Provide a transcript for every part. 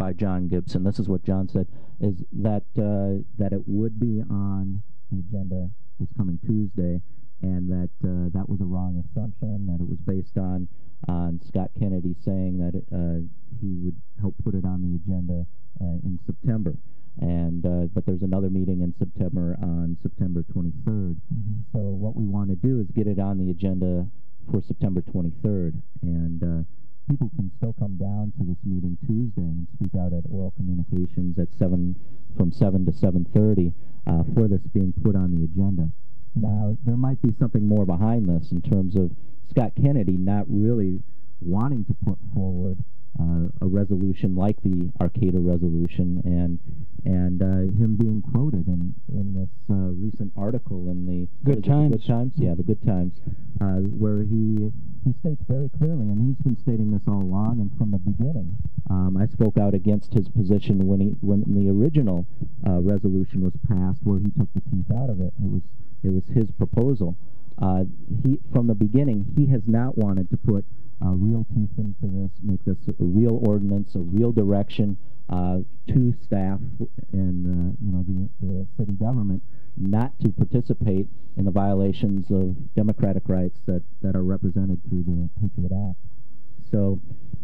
by John Gibson. This is what John said, is that that it would be on the agenda this coming Tuesday, and that that was a wrong assumption, that it was based on Scott Kennedy saying that he would help put it on the agenda in September. And but there's another meeting in September on September 23rd. So what we want to do is get it on the agenda for September 23rd, and people can still come down to this meeting Tuesday and speak out at Oral Communications at from 7 to 7:30 for this being put on the agenda. Now, there might be something more behind this in terms of Scott Kennedy not really wanting to put forward a resolution like the Arcata resolution, and him being quoted in this recent article in the Good Times. Good Times, yeah, the Good Times, where he states very clearly, and he's been stating this all along and from the beginning. I spoke out against his position when the original resolution was passed, where he took the teeth out of it. It was his proposal. From the beginning, he has not wanted to put real teeth into this, make this a real ordinance, a real direction to staff and the city government not to participate in the violations of democratic rights that are represented through the Patriot Act. So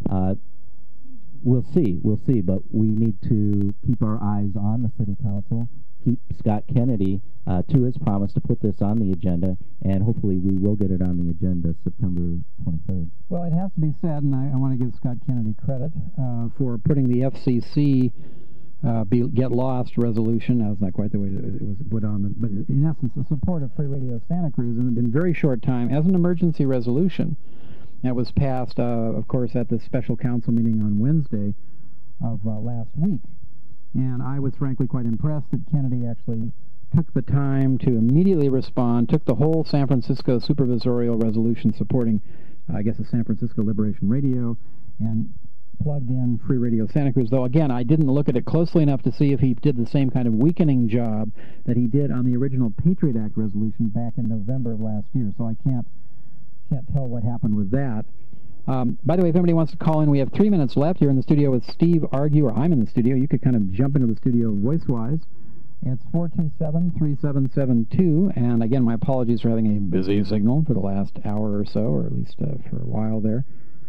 we'll see, but we need to keep our eyes on the city council, keep Scott Kennedy to his promise to put this on the agenda, and hopefully we will get it on the agenda September 23rd. Well, it has to be said, and I want to give Scott Kennedy credit for putting the FCC Get Lost resolution. That's not quite the way it was put on, but in essence, the support of Free Radio Santa Cruz in a very short time as an emergency resolution. It was passed, of course, at the special council meeting on Wednesday of last week. And I was frankly quite impressed that Kennedy actually took the time to immediately respond, took the whole San Francisco supervisorial resolution supporting, I guess, the San Francisco Liberation Radio, and plugged in Free Radio Santa Cruz. Though, again, I didn't look at it closely enough to see if he did the same kind of weakening job that he did on the original Patriot Act resolution back in November of last year. So I can't tell what happened with that. By the way, if anybody wants to call in, we have 3 minutes left. You're in the studio with Steve Argue, or I'm in the studio. You could kind of jump into the studio voice-wise. It's 427-3772. And again, my apologies for having a busy signal for the last hour or so, or at least for a while there.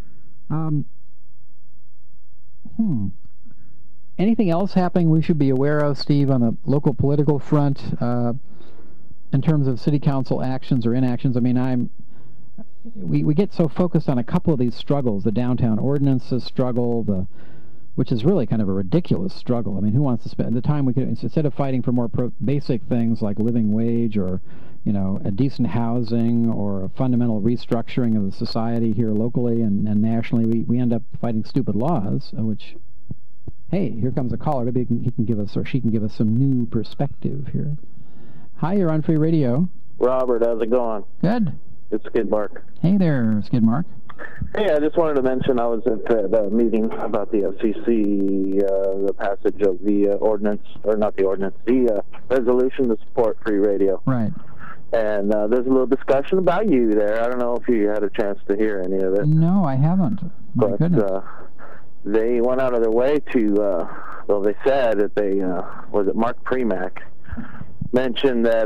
Anything else happening we should be aware of, Steve, on the local political front in terms of city council actions or inactions? I mean, we get so focused on a couple of these struggles, the downtown ordinances struggle, which is really kind of a ridiculous struggle. I mean, who wants to spend the time we could, instead of fighting for more basic things like living wage or, a decent housing or a fundamental restructuring of the society here locally and nationally, we end up fighting stupid laws, which, hey, here comes a caller. Maybe he can give us, or she can give us some new perspective here. Hi, you're on Free Radio. Robert, how's it going? Good. It's Skidmark. Hey there, Skidmark. Hey, I just wanted to mention I was at the meeting about the FCC, the passage of the ordinance, or not the ordinance, the resolution to support free radio. Right. And there's a little discussion about you there. I don't know if you had a chance to hear any of it. No, I haven't. My goodness. They went out of their way to, they said that was it Mark Premack, mentioned that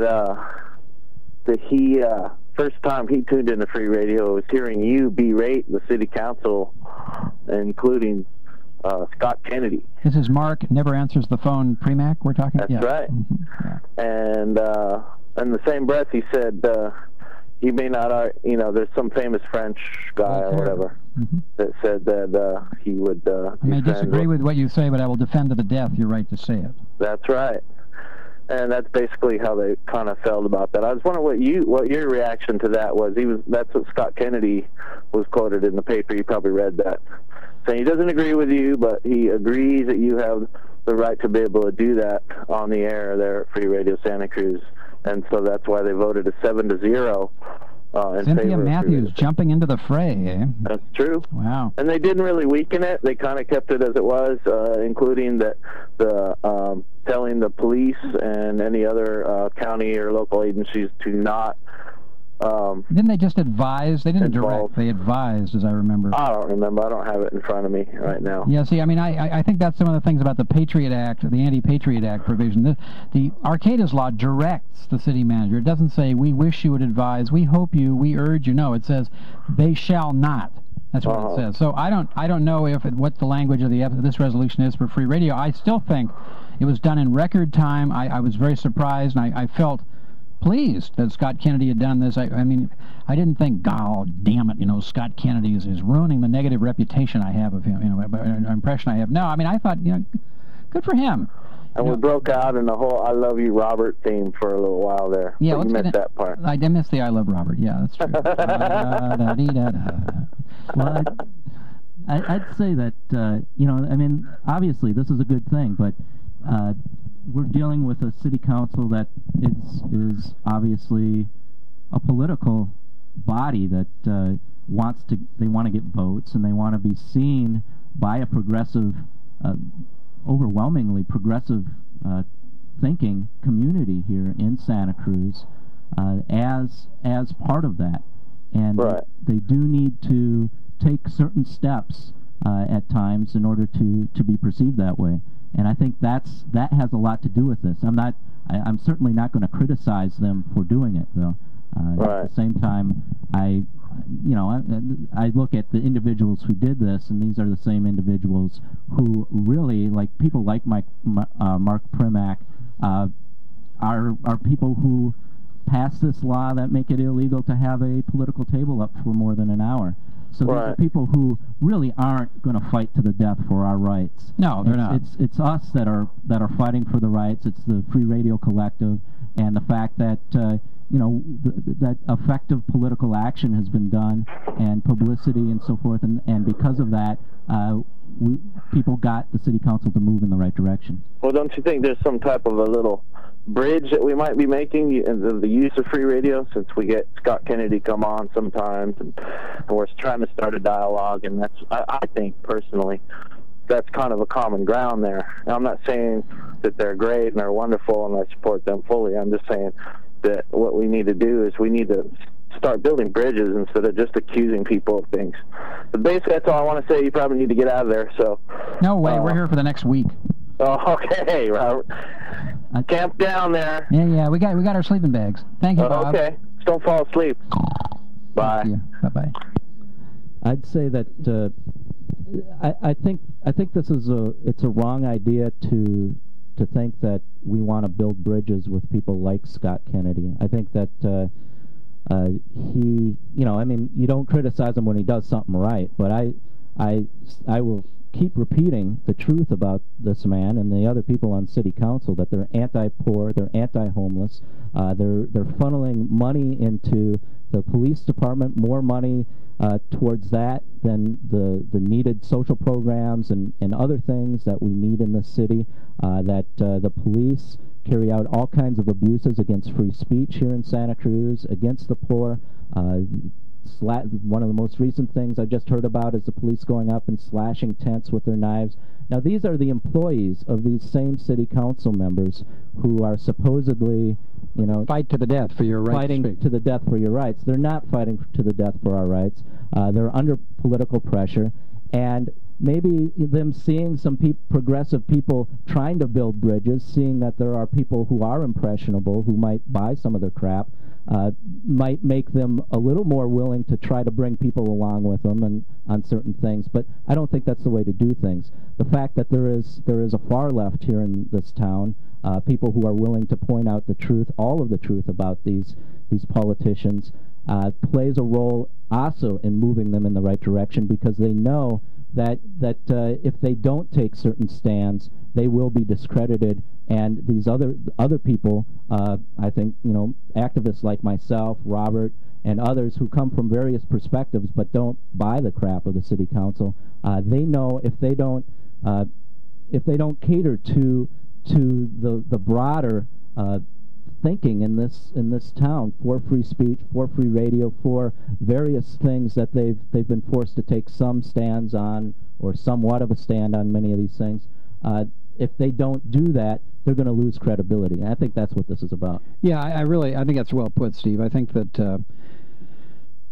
he... first time he tuned into free radio was hearing you berate the city council, including Scott Kennedy. This is Mark, never answers the phone, Premack we're talking? That's right. Mm-hmm. Yeah. And in the same breath he said he may not, there's some famous French guy or whatever that said that he would I may disagree with what you say, but I will defend to the death your right to say it. That's right. And that's basically how they kind of felt about that. I was wondering what your reaction to that was. That's what Scott Kennedy was quoted in the paper. You probably read that, saying he doesn't agree with you, but he agrees that you have the right to be able to do that on the air there at Free Radio Santa Cruz, and so that's why they voted a 7-0. Cynthia Matthews jumping into the fray, eh? That's true. Wow. And they didn't really weaken it. They kind of kept it as it was, including the telling the police and any other county or local agencies to not Didn't they just advise? They didn't involved. direct. They advised, as I remember. I don't remember. I don't have it in front of me right now. Yeah, see, I mean, I think that's some of the things about the Patriot Act, the Anti-Patriot Act provision. The Arcadis law directs the city manager. It doesn't say, we wish you would advise, we hope you, we urge you. No, it says, they shall not. That's what it says. So I don't know what the language of this resolution is for free radio. I still think it was done in record time. I was very surprised, and I felt pleased that Scott Kennedy had done this. I mean, I didn't think, God damn it, Scott Kennedy is ruining the negative reputation I have of him, impression I have. No, I mean, I thought, good for him. And we broke out in the whole "I Love You, Robert" theme for a little while there. Yeah, you missed that part. I did miss the "I Love Robert." Yeah, that's true. Well, I'd say that I mean, obviously this is a good thing, but we're dealing with a city council that is obviously a political body that they want to get votes, and they want to be seen by a progressive. Overwhelmingly progressive thinking community here in Santa Cruz as part of that, and they do need to take certain steps at times in order to be perceived that way. And I think that has a lot to do with this. I'm certainly not going to criticize them for doing it, though. At the same time, I look at the individuals who did this, and these are the same individuals who really, like people like Mark Primack, are people who pass this law that make it illegal to have a political table up for more than an hour. So these are people who really aren't going to fight to the death for our rights. No, they're not. It's us that are fighting for the rights. It's the Free Radio Collective, and the fact that that effective political action has been done, and publicity and so forth, and because of that, people got the city council to move in the right direction. Well, don't you think there's some type of a little bridge that we might be making in the use of free radio, since we get Scott Kennedy come on sometimes, and we're trying to start a dialogue, and that's, I think personally, that's kind of a common ground there. Now, I'm not saying that they're great and they're wonderful and I support them fully. I'm just saying that what we need to do is we need to start building bridges instead of just accusing people of things. But basically, that's all I want to say. You probably need to get out of there. So. No way. We're here for the next week. Oh, okay, Robert. Camp down there. Yeah. We got our sleeping bags. Thank you, Bob. Okay. Just don't fall asleep. Bye. Bye-bye. I'd say that I think this is it's a wrong idea to think that we want to build bridges with people like Scott Kennedy. I think that he, I mean, you don't criticize him when he does something right, but I will keep repeating the truth about this man and the other people on city council, that they're anti-poor, they're anti-homeless, they're funneling money into the police department, more money towards that than the needed social programs and other things that we need in this city, that the police carry out all kinds of abuses against free speech here in Santa Cruz, against the poor. One of the most recent things I just heard about is the police going up and slashing tents with their knives. Now, these are the employees of these same city council members who are supposedly, fight to the death for your rights. Fighting to the death for your rights. They're not fighting to the death for our rights. They're under political pressure, and maybe them seeing some progressive people trying to build bridges, seeing that there are people who are impressionable who might buy some of their crap, might make them a little more willing to try to bring people along with them and on certain things. But I don't think that's the way to do things. The fact that there is a far left here in this town, people who are willing to point out the truth, all of the truth about these politicians, plays a role also in moving them in the right direction, because they know that if they don't take certain stands, they will be discredited, and these other people, I think, activists like myself, Robert, and others who come from various perspectives but don't buy the crap of the city council, they know if they don't cater to the broader thinking in this town for free speech, for free radio, for various things that they've been forced to take some stands on, or somewhat of a stand on many of these things. If they don't do that, they're going to lose credibility. And I think that's what this is about. Yeah, I think that's well put, Steve. I think that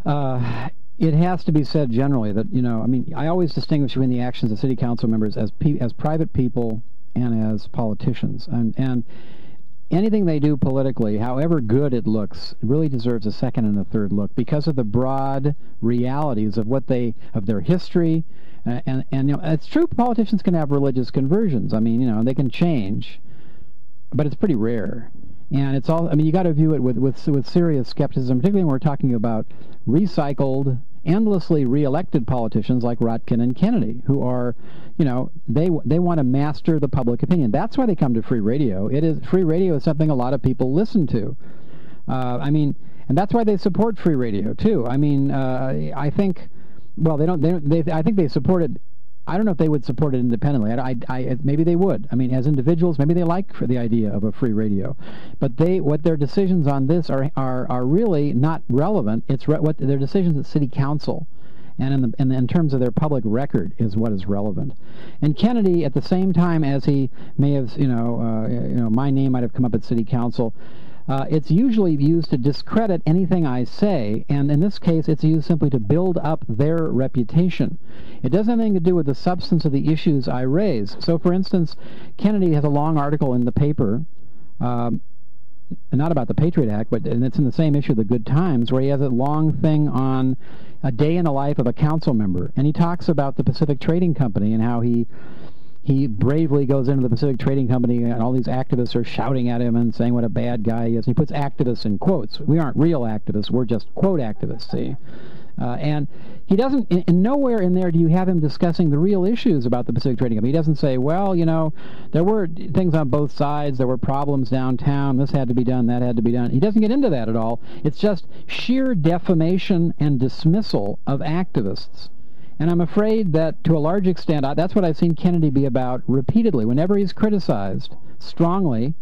It has to be said generally that, I mean, I always distinguish between the actions of city council members as private people and as politicians. And anything they do politically, however good it looks, really deserves a second and a third look because of the broad realities of of their history. And it's true politicians can have religious conversions. I mean, they can change, but it's pretty rare. And it's all, I mean, you got to view it with serious skepticism, particularly when we're talking about recycled, endlessly reelected politicians like Rotkin and Kennedy, who are, they want to master the public opinion. That's why they come to free radio. Free radio is something a lot of people listen to. I mean, and that's why they support free radio too. I mean, I think, well, I think they support it. I don't know if they would support it independently. Maybe they would. I mean, as individuals, maybe they like the idea of a free radio, but what their decisions on this are really not relevant. It's what their decisions at city council, and in terms of their public record is what is relevant. And Kennedy, at the same time as he may have, my name might have come up at city council. It's usually used to discredit anything I say, and in this case, it's used simply to build up their reputation. It doesn't have anything to do with the substance of the issues I raise. So, for instance, Kennedy has a long article in the paper, not about the Patriot Act, and it's in the same issue, The Good Times, where he has a long thing on a day in the life of a council member, and he talks about the Pacific Trading Company and how he bravely goes into the Pacific Trading Company, and all these activists are shouting at him and saying what a bad guy he is. He puts activists in quotes. We aren't real activists. We're just quote activists, see? And he doesn't, and nowhere in there do you have him discussing the real issues about the Pacific Trading Company. He doesn't say, well, there were things on both sides. There were problems downtown. This had to be done. That had to be done. He doesn't get into that at all. It's just sheer defamation and dismissal of activists. And I'm afraid that, to a large extent, that's what I've seen Kennedy be about repeatedly. Whenever he's criticized strongly,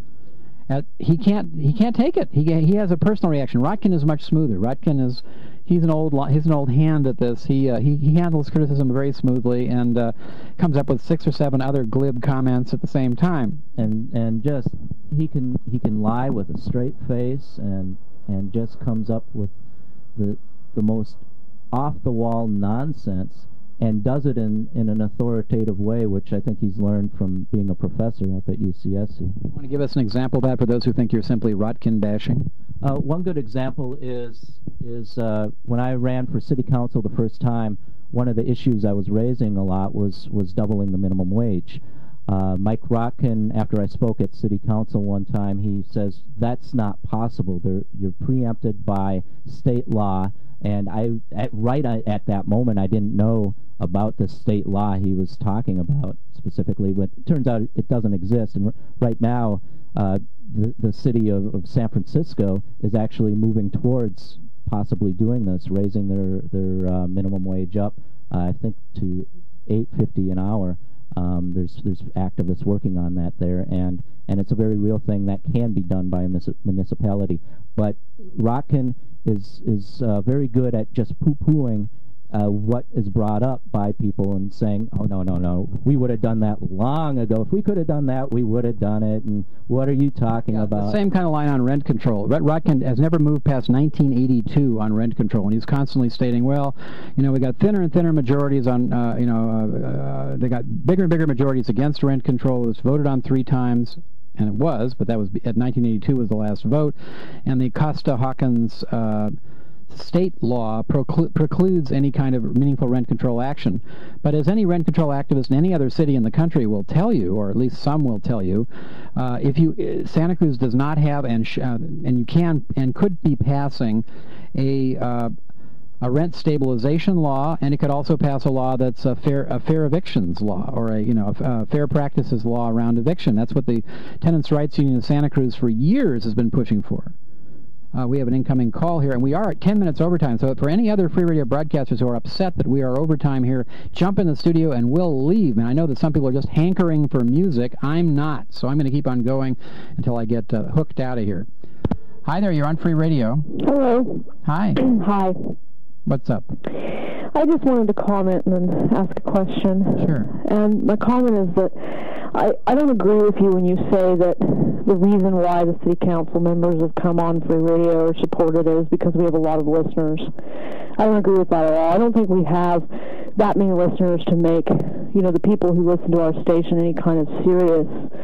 he can't take it. He has a personal reaction. Rotkin is much smoother. He's an old hand at this. He handles criticism very smoothly and comes up with 6 or 7 other glib comments at the same time. And just he can lie with a straight face and just comes up with the most off-the-wall nonsense, and does it in an authoritative way, which I think he's learned from being a professor up at UCSC. You want to give us an example of that for those who think you're simply Rotkin bashing? One good example is when I ran for city council the first time, one of the issues I was raising a lot was doubling the minimum wage. Mike Rotkin, after I spoke at city council one time, he says, that's not possible. You're preempted by state law. And right at that moment, I didn't know about the state law he was talking about specifically, but it turns out it doesn't exist. And right now, the city of San Francisco is actually moving towards possibly doing this, raising their minimum wage up, I think, to $8.50 an hour. There's activists working on that there, and it's a very real thing that can be done by a municipality. But Rotkin is very good at just poo-pooing what is brought up by people and saying, oh, no, we would have done that long ago. If we could have done that, we would have done it, and what are you talking about? The same kind of line on rent control. Rotkin has never moved past 1982 on rent control, and he's constantly stating, well, we got thinner and thinner majorities on, they got bigger and bigger majorities against rent control. It was voted on 3 times. And it was, but that was at 1982 was the last vote, and the Costa-Hawkins state law precludes any kind of meaningful rent control action. But as any rent control activist in any other city in the country will tell you, or at least some will tell you, Santa Cruz does not have and you can and could be passing a rent stabilization law, and it could also pass a law that's a fair evictions law, or a fair practices law around eviction. That's what the Tenants' Rights Union of Santa Cruz for years has been pushing for. We have an incoming call here, and we are at 10 minutes overtime. So for any other free radio broadcasters who are upset that we are overtime here, jump in the studio and we'll leave. And I know that some people are just hankering for music. I'm not, so I'm going to keep on going until I get hooked out of here. Hi there, you're on free radio. Hello. Hi. Hi. What's up? I just wanted to comment and then ask a question. Sure. And my comment is that I don't agree with you when you say that the reason why the city council members have come on free radio or supported it is because we have a lot of listeners. I don't agree with that at all. I don't think we have that many listeners to make, the people who listen to our station any kind of serious.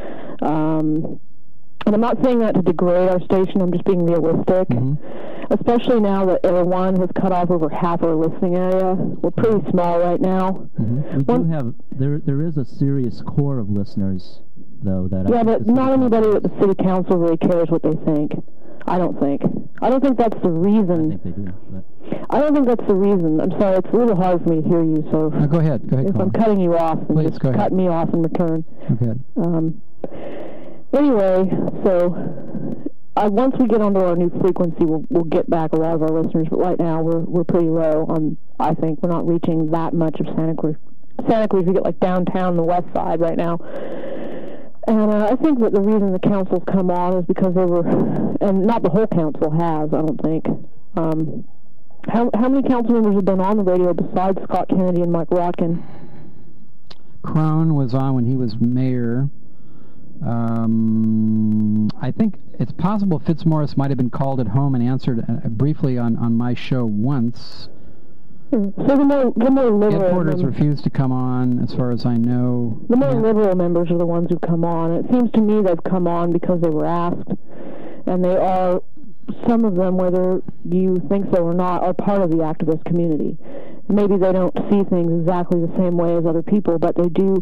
And I'm not saying that to degrade our station. I'm just being realistic. Especially now that Air One has cut off over half our listening area. We're pretty small right now. We do have, there is a serious core of listeners, though, that... Yeah, but not anybody at the city council really cares what they think. I don't think. I don't think that's the reason. I think they do, but... I don't think that's the reason. I'm sorry, it's a little hard for me to hear you, so... No, go ahead, if Caller. I'm cutting you off, then Please, just go ahead. cut me off in return. Okay. Anyway, so once we get onto our new frequency, we'll get back a lot of our listeners. But right now, we're pretty low on. I think we're not reaching that much of Santa Cruz. Santa Cruz, we get like downtown, the west side right now. And I think that the reason the council's come on is because they were, and not the whole council has, I don't think. How many council members have been on the radio besides Scott Kennedy and Mike Rotkin? Crone was on when he was mayor. I think it's possible Fitzmaurice might have been called at home and answered briefly on my show once. So the more liberal Ed Porter's refused to come on, as far as I know. The more liberal members are the ones who come on. It seems to me they've come on because they were asked, and they are, some of them, whether you think so or not, are part of the activist community. Maybe they don't see things exactly the same way as other people, but they do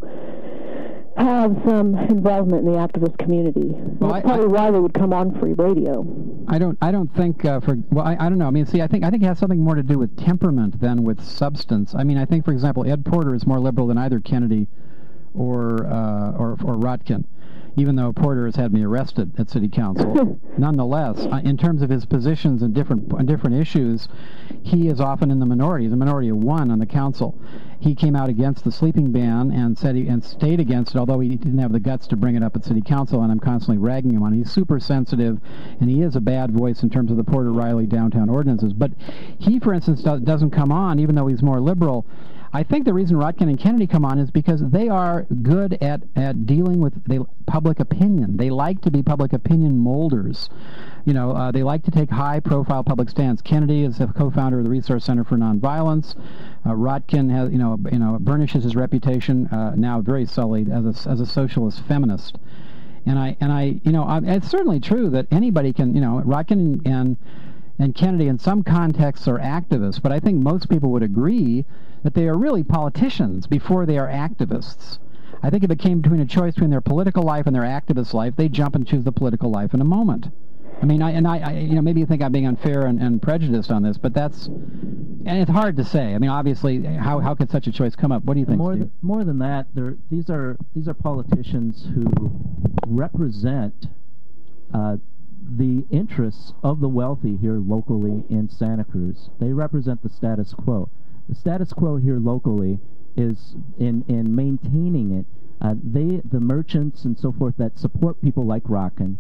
have some involvement in the activist community. Well, that's probably why they would come on free radio. I don't think I don't know. I mean, see, I think it has something more to do with temperament than with substance. I mean, I think, for example, Ed Porter is more liberal than either Kennedy or Rotkin, even though Porter has had me arrested at City Council. Nonetheless, in terms of his positions on different issues, he is often in the minority. He's a minority of one on the council. He came out against the sleeping ban and stayed against it, although he didn't have the guts to bring it up at City Council, and I'm constantly ragging him on it. He's super sensitive, and he is a bad voice in terms of the Porter-Riley downtown ordinances. But he, for instance, doesn't come on, even though he's more liberal. I think the reason Rotkin and Kennedy come on is because they are good at dealing with public opinion. They like to be public opinion molders. They like to take high-profile public stands. Kennedy is a co-founder of the Resource Center for Nonviolence. Rotkin has, burnishes his reputation now very sullied as a socialist feminist. And it's certainly true that anybody can, Rotkin and Kennedy in some contexts are activists, but I think most people would agree that they are really politicians before they are activists. I think if it came between a choice between their political life and their activist life, they'd jump and choose the political life in a moment. I mean, maybe you think I'm being unfair and prejudiced on this, but and it's hard to say. I mean, obviously, how could such a choice come up? What do you think, Steve? More than that, these are politicians who represent the interests of the wealthy here locally in Santa Cruz. They represent the status quo. The status quo here locally is in maintaining it. The merchants and so forth that support people like Rotkin,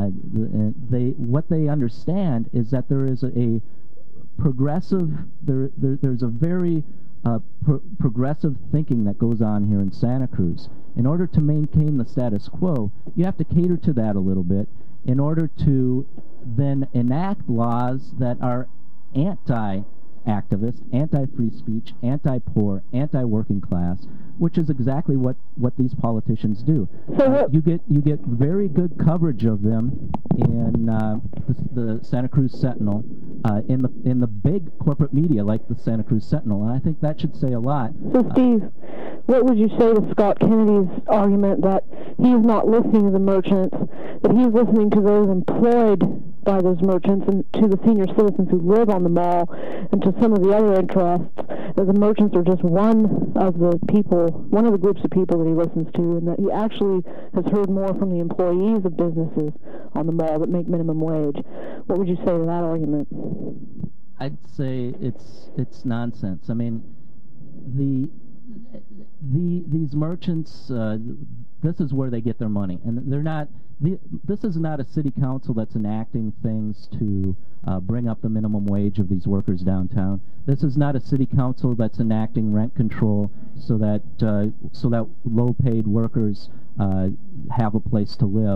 what they understand is that there is a progressive, there's a very progressive thinking that goes on here in Santa Cruz. In order to maintain the status quo, you have to cater to that a little bit in order to then enact laws that are anti-activist, anti-free speech, anti-poor, anti-working class, which is exactly what these politicians do. So you get very good coverage of them in the Santa Cruz Sentinel, in the big corporate media like the Santa Cruz Sentinel, and I think that should say a lot. So Steve, what would you say to Scott Kennedy's argument that he's not listening to the merchants, that he's listening to those employed by those merchants and to the senior citizens who live on the mall and to some of the other interests, that the merchants are just one of the groups of people that he listens to, and that he actually has heard more from the employees of businesses on the mall that make minimum wage? What would you say to that argument? I'd say it's nonsense. I mean, these merchants, this is where they get their money, and they're not. This is not a city council that's enacting things to bring up the minimum wage of these workers downtown. This is not a city council that's enacting rent control so that low-paid workers have a place to live.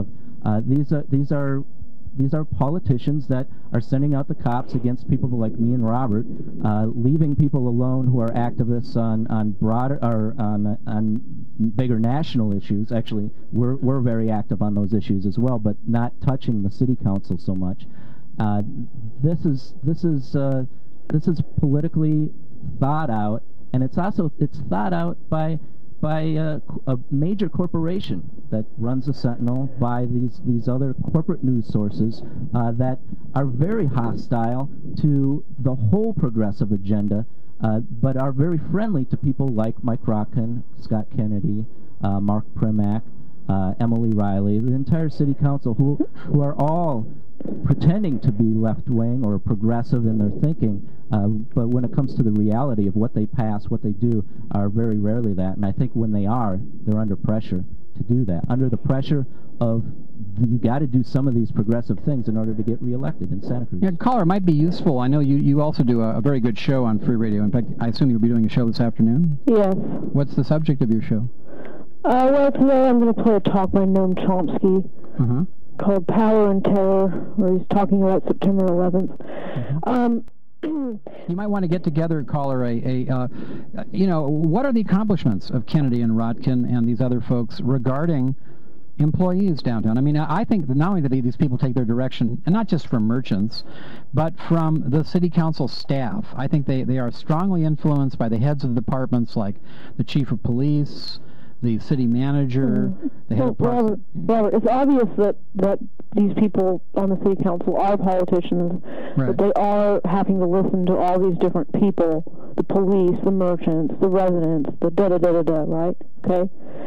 These are politicians that are sending out the cops against people like me and Robert, leaving people alone who are activists on broader or on bigger national issues. Actually, we're very active on those issues as well, but not touching the city council so much. This is politically thought out, and it's thought out by a major corporation that runs the Sentinel, by these other corporate news sources that are very hostile to the whole progressive agenda, but are very friendly to people like Mike Rotkin, Scott Kennedy, Mark Primack, Emily Riley, the entire city council, who are all pretending to be left-wing or progressive in their thinking, but when it comes to the reality of what they pass, what they do, are very rarely that. And I think when they are, they're under pressure to do that. Under the pressure of, you got to do some of these progressive things in order to get reelected in Santa Cruz. Yeah, caller, might be useful. I know you also do a very good show on Free Radio. In fact, I assume you'll be doing a show this afternoon? Yes. What's the subject of your show? Well, today I'm going to play a talk by Noam Chomsky called Power and Terror, where he's talking about September 11th. You might want to get together, caller, what are the accomplishments of Kennedy and Rotkin and these other folks regarding employees downtown? I mean, I think that not only do these people take their direction, and not just from merchants, but from the city council staff. I think they are strongly influenced by the heads of departments like the chief of police, the city manager, the head of parks. Robert, it's obvious that these people on the city council are politicians, but they are having to listen to all these different people, the police, the merchants, the residents, the da-da-da-da-da, right? Okay?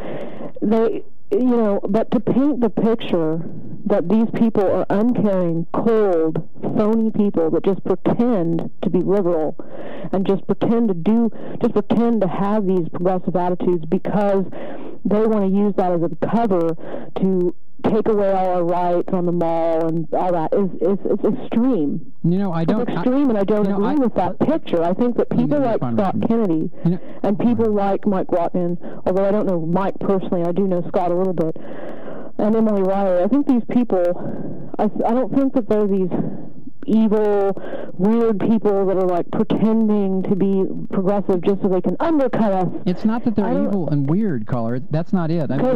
But to paint the picture that these people are uncaring, cold, phony people that just pretend to be liberal and just pretend to have these progressive attitudes because they want to use that as a cover to take away all our rights on the mall and all that it's extreme. It's extreme, and I don't agree with that picture. I think that people like Scott Kennedy and people like Mike Rotkin, although I don't know Mike personally, I do know Scott a little bit, and Emily Riley, I think these people, I don't think that they're these evil, weird people that are like pretending to be progressive just so they can undercut us. It's not that they're evil and weird, caller. That's not it. That's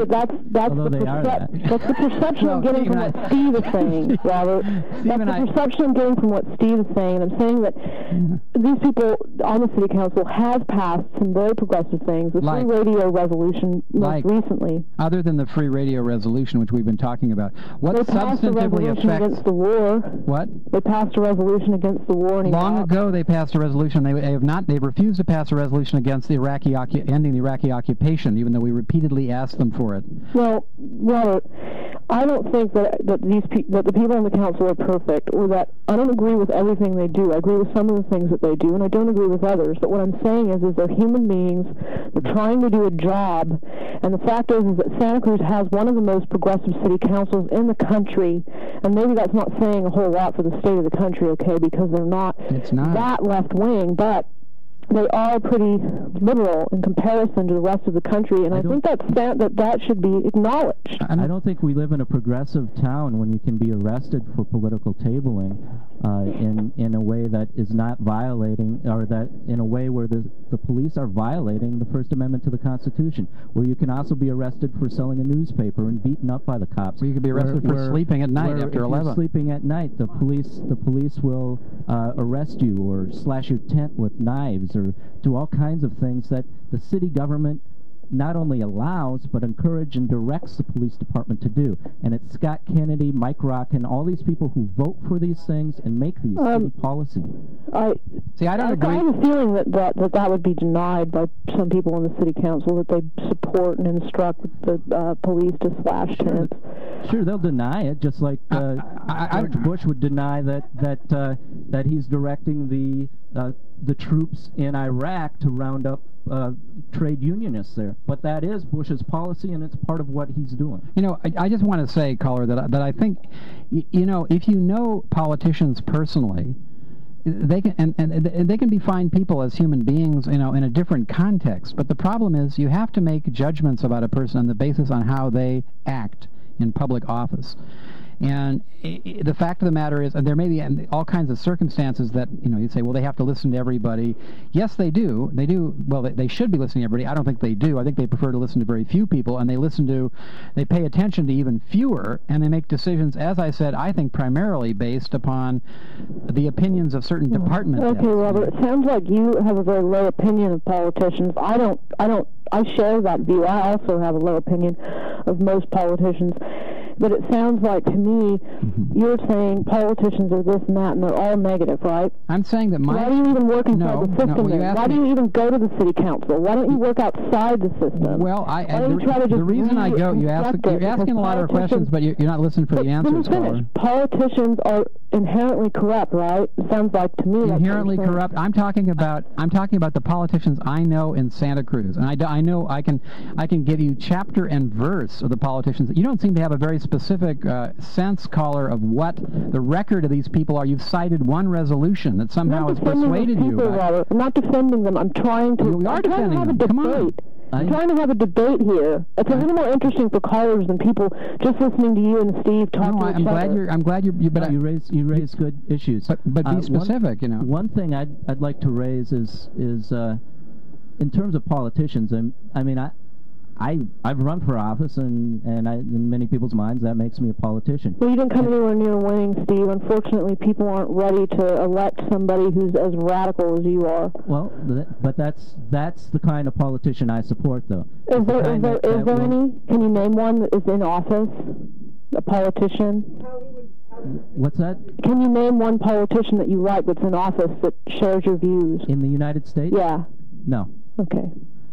the perception I'm getting from what Steve is saying, Robert. That's the perception I'm getting from what Steve is saying. I'm saying that these people on the city council have passed some very progressive things. The free radio resolution most recently. Other than the free radio resolution, which we've been talking about, what substantively affects against the war? What? They passed a resolution against the war in Iraq. Long ago, they passed a resolution. They have not. They refused to pass a resolution against the ending the Iraqi occupation, even though we repeatedly asked them for it. Well, Robert, I don't think that the people on the council are perfect, or that I don't agree with everything they do. I agree with some of the things that they do, and I don't agree with others. But what I'm saying is they're human beings. They're trying to do a job, and the fact is that Santa Cruz has one of the most progressive city councils in the country, and maybe that's not saying a whole lot for the state of the country, okay, because they're not that left-wing, but they are pretty liberal in comparison to the rest of the country, and I think that should be acknowledged. I don't think we live in a progressive town when you can be arrested for political tabling in a way that is not violating, or that in a way where the police are violating the First Amendment to the Constitution, where you can also be arrested for selling a newspaper and beaten up by the cops. Or you could be arrested for sleeping at night after 11. If you're sleeping at night, the police will arrest you or slash your tent with knives or do all kinds of things that the city government not only allows but encourage and directs the police department to do. And it's Scott Kennedy, Mike Rotkin, all these people who vote for these things and make these city policy. I don't agree. I have a feeling that would be denied by some people in the city council, that they support and instruct the police to slash tents. Sure, they'll deny it, just like George Bush would deny that he's directing the troops in Iraq to round up trade unionists there. But that is Bush's policy, and it's part of what he's doing. I just want to say, caller, that I think, if you know politicians personally, they can and they can be fine people as human beings, in a different context. But the problem is, you have to make judgments about a person on the basis on how they act in public office. And the fact of the matter is, and there may be all kinds of circumstances that, you'd say, well, they have to listen to everybody. Yes, they do. They do. Well, they should be listening to everybody. I don't think they do. I think they prefer to listen to very few people, and they pay attention to even fewer, and they make decisions, as I said, I think primarily based upon the opinions of certain department heads. Okay, Robert, it sounds like you have a very low opinion of politicians. I share that view. I also have a low opinion of most politicians. But it sounds like to me, you're saying politicians are this and that, and they're all negative, right? I'm saying that why do you even work inside the system then? Why do you even go to the city council? Why don't you work outside the system? Well, the reason I go, you're asking a lot of questions, but you're not listening for the answers. Let me finish. Politicians are inherently corrupt, right? It sounds like to me inherently corrupt. I'm talking about the politicians I know in Santa Cruz, and I know I can give you chapter and verse of the politicians. You don't seem to have a very specific sense, caller, of what the record of these people are. You've cited one resolution that somehow has persuaded you. Robert. I'm not defending them. I'm trying to. We are defending them. Come on. I'm trying to have a debate here. It's a little more interesting for callers than people just listening to you and Steve talk to each other. I'm glad you raise good issues. But be specific, One thing I'd like to raise is in terms of politicians. I've run for office, and in many people's minds, that makes me a politician. Well, you didn't come anywhere near winning, Steve. Unfortunately, people aren't ready to elect somebody who's as radical as you are. Well, but that's the kind of politician I support, though. Is there any? Can you name one that is in office? A politician? What's that? Can you name one politician that you like that's in office that shares your views? In the United States? Yeah. No. Okay.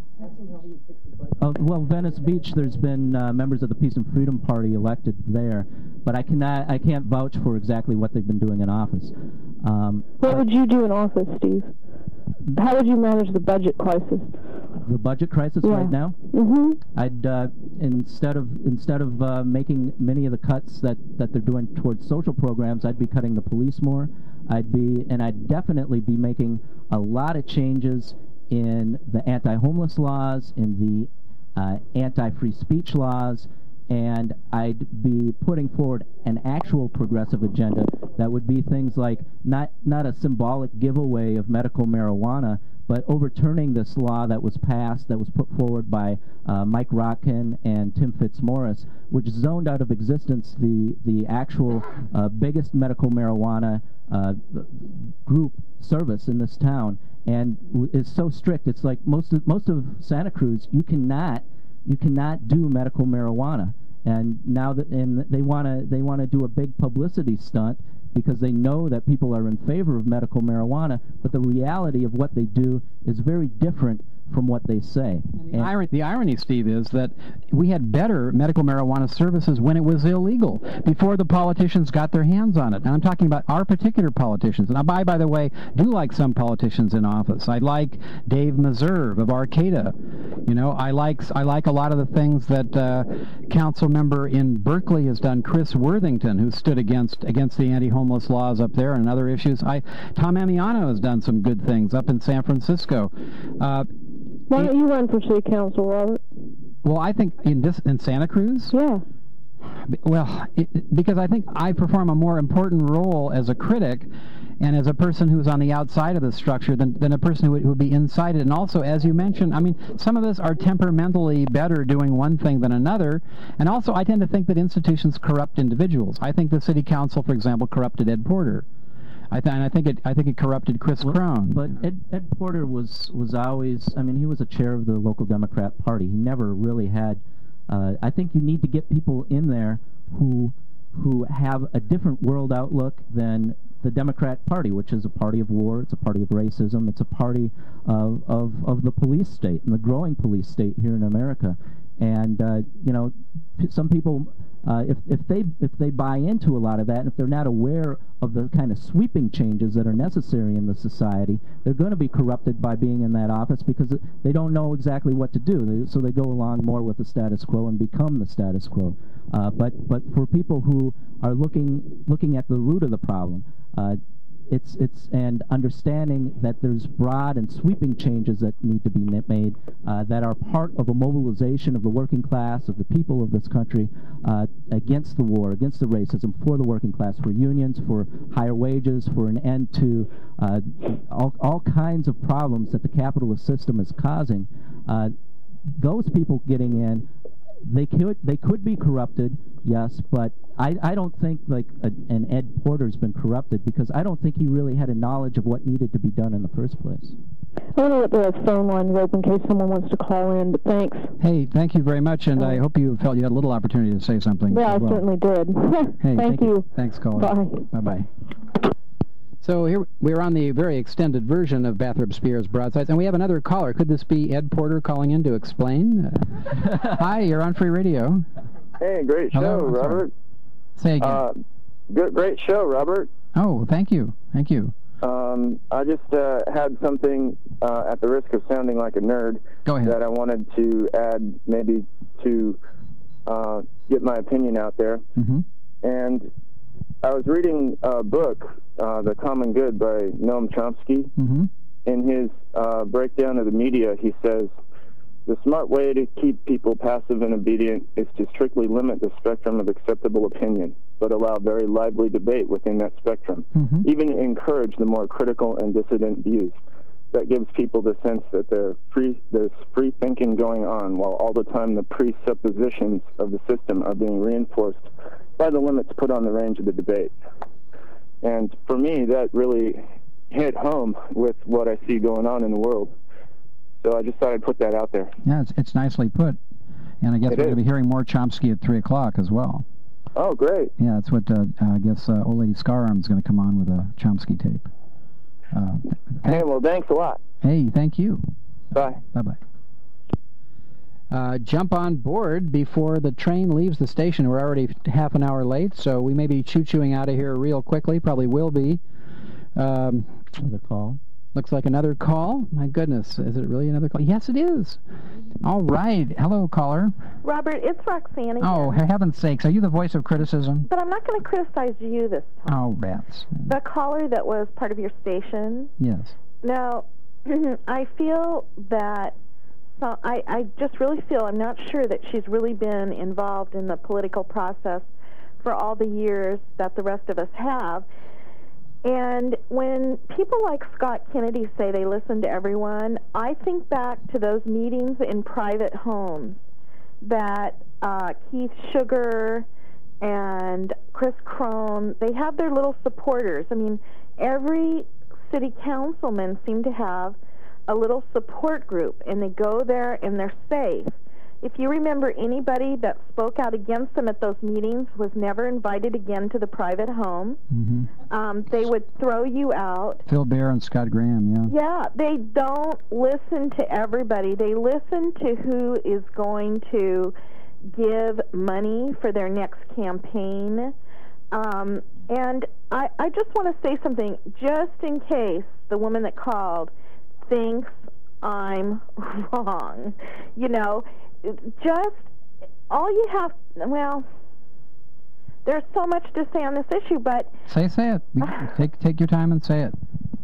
Well, Venice Beach, there's been members of the Peace and Freedom Party elected there, but I can't vouch for exactly what they've been doing in office. What would you do in office, Steve? How would you manage the budget crisis? The budget crisis right now? Mm-hmm. I'd instead of making many of the cuts that they're doing towards social programs, I'd be cutting the police more. I'd definitely be making a lot of changes in the anti-homeless laws, in the anti-free speech laws, and I'd be putting forward an actual progressive agenda that would be things like not a symbolic giveaway of medical marijuana, but overturning this law that was passed, that was put forward by Mike Rotkin and Tim Fitzmaurice, which zoned out of existence the actual biggest medical marijuana group service in this town, and is so strict. It's like most of Santa Cruz, you cannot do medical marijuana, and now they want to do a big publicity stunt because they know that people are in favor of medical marijuana, but the reality of what they do is very different from what they say. And the irony, Steve, is that we had better medical marijuana services when it was illegal, before the politicians got their hands on it. And I'm talking about our particular politicians. And I, by the way, do like some politicians in office. I like Dave Meserve of Arcata. I like a lot of the things that council member in Berkeley has done, Chris Worthington, who stood against the anti-homeless laws up there and other issues. Tom Amiano has done some good things up in San Francisco. Why don't you run for city council, Robert? Well, I think in Santa Cruz? Yeah. Well, because I think I perform a more important role as a critic and as a person who's on the outside of the structure than a person who would be inside it. And also, as you mentioned, some of us are temperamentally better doing one thing than another. And also, I tend to think that institutions corrupt individuals. I think the city council, for example, corrupted Ed Porter. I think it corrupted Chris Crone. But Ed Porter was always, he was a chair of the local Democrat Party. He never really had. I think you need to get people in there who have a different world outlook than the Democrat Party, which is a party of war, it's a party of racism, it's a party of the police state and the growing police state here in America. And some people, if they buy into a lot of that, and if they're not aware of the kind of sweeping changes that are necessary in the society, they're going to be corrupted by being in that office because they don't know exactly what to do. So they go along more with the status quo and become the status quo. But for people who are looking at the root of the problem, it's and understanding that there's broad and sweeping changes that need to be made that are part of a mobilization of the working class, of the people of this country, against the war, against the racism, for the working class, for unions, for higher wages, for an end to all kinds of problems that the capitalist system is causing. Those people getting in, they could be corrupted, yes, but I don't think like an Ed Porter's been corrupted, because I don't think he really had a knowledge of what needed to be done in the first place. I want to let the phone lines open in case someone wants to call in, but thanks. Hey, thank you very much, and I hope you felt you had a little opportunity to say something. Yeah, I certainly did. Hey, thank you. Thanks, caller. Bye. Bye-bye. So here we're on the very extended version of Bathrop Spears Broadsides, and we have another caller. Could this be Ed Porter calling in to explain? Hi, you're on Free Radio. Hey, great show, Robert. Say again. Great show, Robert. Oh, thank you. Thank you. I just had something, at the risk of sounding like a nerd, Go ahead. that I wanted to add, maybe to get my opinion out there. Mm-hmm. And I was reading a book, The Common Good by Noam Chomsky. Mm-hmm. In his breakdown of the media, he says, the smart way to keep people passive and obedient is to strictly limit the spectrum of acceptable opinion, but allow very lively debate within that spectrum. Mm-hmm. Even encourage the more critical and dissident views. That gives people the sense that there's free thinking going on, while all the time the presuppositions of the system are being reinforced by the limits put on the range of the debate. And for me, that really hit home with what I see going on in the world. So I just thought I'd put that out there. Yeah, it's nicely put. And I guess we're going to be hearing more Chomsky at 3 o'clock as well. Oh, great. Yeah, that's what I guess old lady Scararm's going to come on with a Chomsky tape. Hey, well, thanks a lot. Hey, thank you. Bye. Bye-bye. Jump on board before the train leaves the station. We're already half an hour late, so we may be choo-chooing out of here real quickly. Probably will be. Another call. Looks like another call. My goodness, is it really another call? Yes, it is. All right. Hello, caller. Robert, it's Roxanne again. Oh, for heaven's sakes, are you the voice of criticism? But I'm not going to criticize you this time. Oh, rats. The caller that was part of your station. Yes. Now, I feel that, I just really feel, I'm not sure that she's really been involved in the political process for all the years that the rest of us have. And when people like Scott Kennedy say they listen to everyone, I think back to those meetings in private homes that Keith Sugar and Chris Crone, they have their little supporters. I mean, every city councilman seemed to have a little support group, and they go there and they're safe. If you remember, anybody that spoke out against them at those meetings was never invited again to the private home. Mm-hmm. They would throw you out. Phil Baer and Scott Graham, yeah. Yeah, they don't listen to everybody. They listen to who is going to give money for their next campaign. And I just want to say something, just in case the woman that called thinks I'm wrong. You know, just all you have, well, there's so much to say on this issue, but... Say it. Take your time and say it.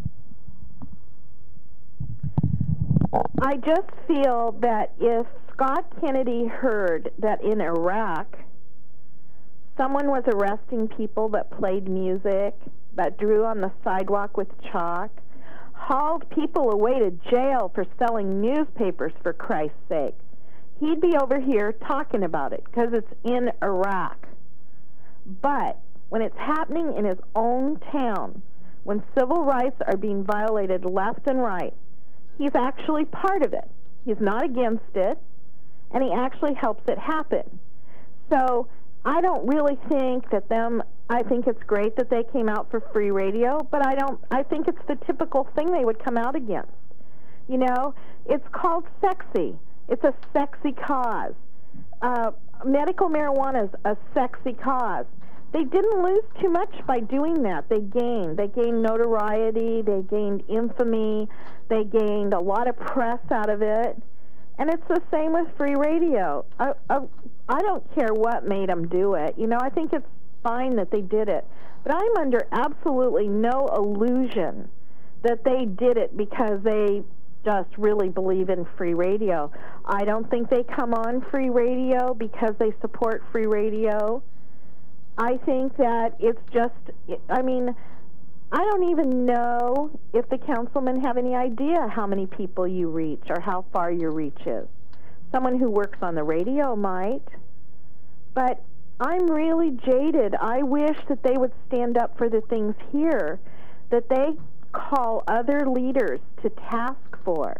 I just feel that if Scott Kennedy heard that in Iraq someone was arresting people that played music, that drew on the sidewalk with chalk, hauled people away to jail for selling newspapers, for Christ's sake, he'd be over here talking about it because it's in Iraq. But when it's happening in his own town, when civil rights are being violated left and right, he's actually part of it. He's not against it, and he actually helps it happen. So I don't really think that I think it's great that they came out for free radio, but I think it's the typical thing they would come out against. You know, it's called sexy. It's a sexy cause. Medical marijuana is a sexy cause. They didn't lose too much by doing that. They gained notoriety, they gained infamy, they gained a lot of press out of it. And it's the same with free radio. I don't care what made them do it. You know, I think fine that they did it. But I'm under absolutely no illusion that they did it because they just really believe in free radio. I don't think they come on free radio because they support free radio. I think that it's just, I mean, I don't even know if the councilmen have any idea how many people you reach or how far your reach is. Someone who works on the radio might, but I'm really jaded. I wish that they would stand up for the things here that they call other leaders to task for.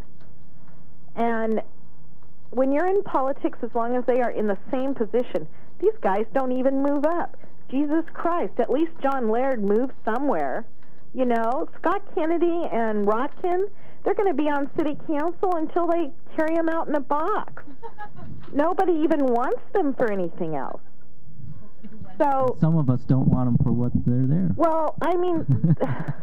And when you're in politics, as long as they are in the same position, these guys don't even move up. Jesus Christ, at least John Laird moved somewhere. You know, Scott Kennedy and Rotkin, they're going to be on city council until they carry them out in a box. Nobody even wants them for anything else. So some of us don't want them for what they're there. Well, I mean,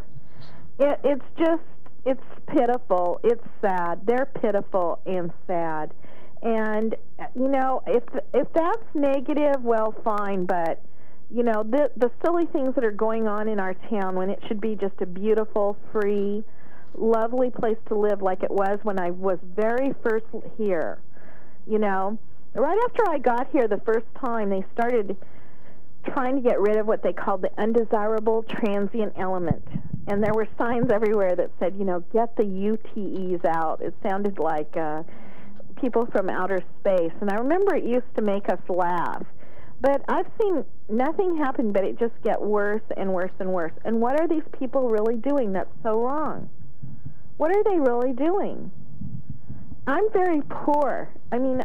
it's just, it's pitiful. It's sad. They're pitiful and sad. And, you know, if that's negative, well, fine, but, you know, the silly things that are going on in our town when it should be just a beautiful, free, lovely place to live like it was when I was very first here. You know, right after I got here the first time, they started trying to get rid of what they called the undesirable transient element. And there were signs everywhere that said, you know, get the UTEs out. It sounded like people from outer space. And I remember it used to make us laugh. But I've seen nothing happen, but it just get worse and worse and worse. And what are these people really doing that's so wrong? What are they really doing? I'm very poor. I mean,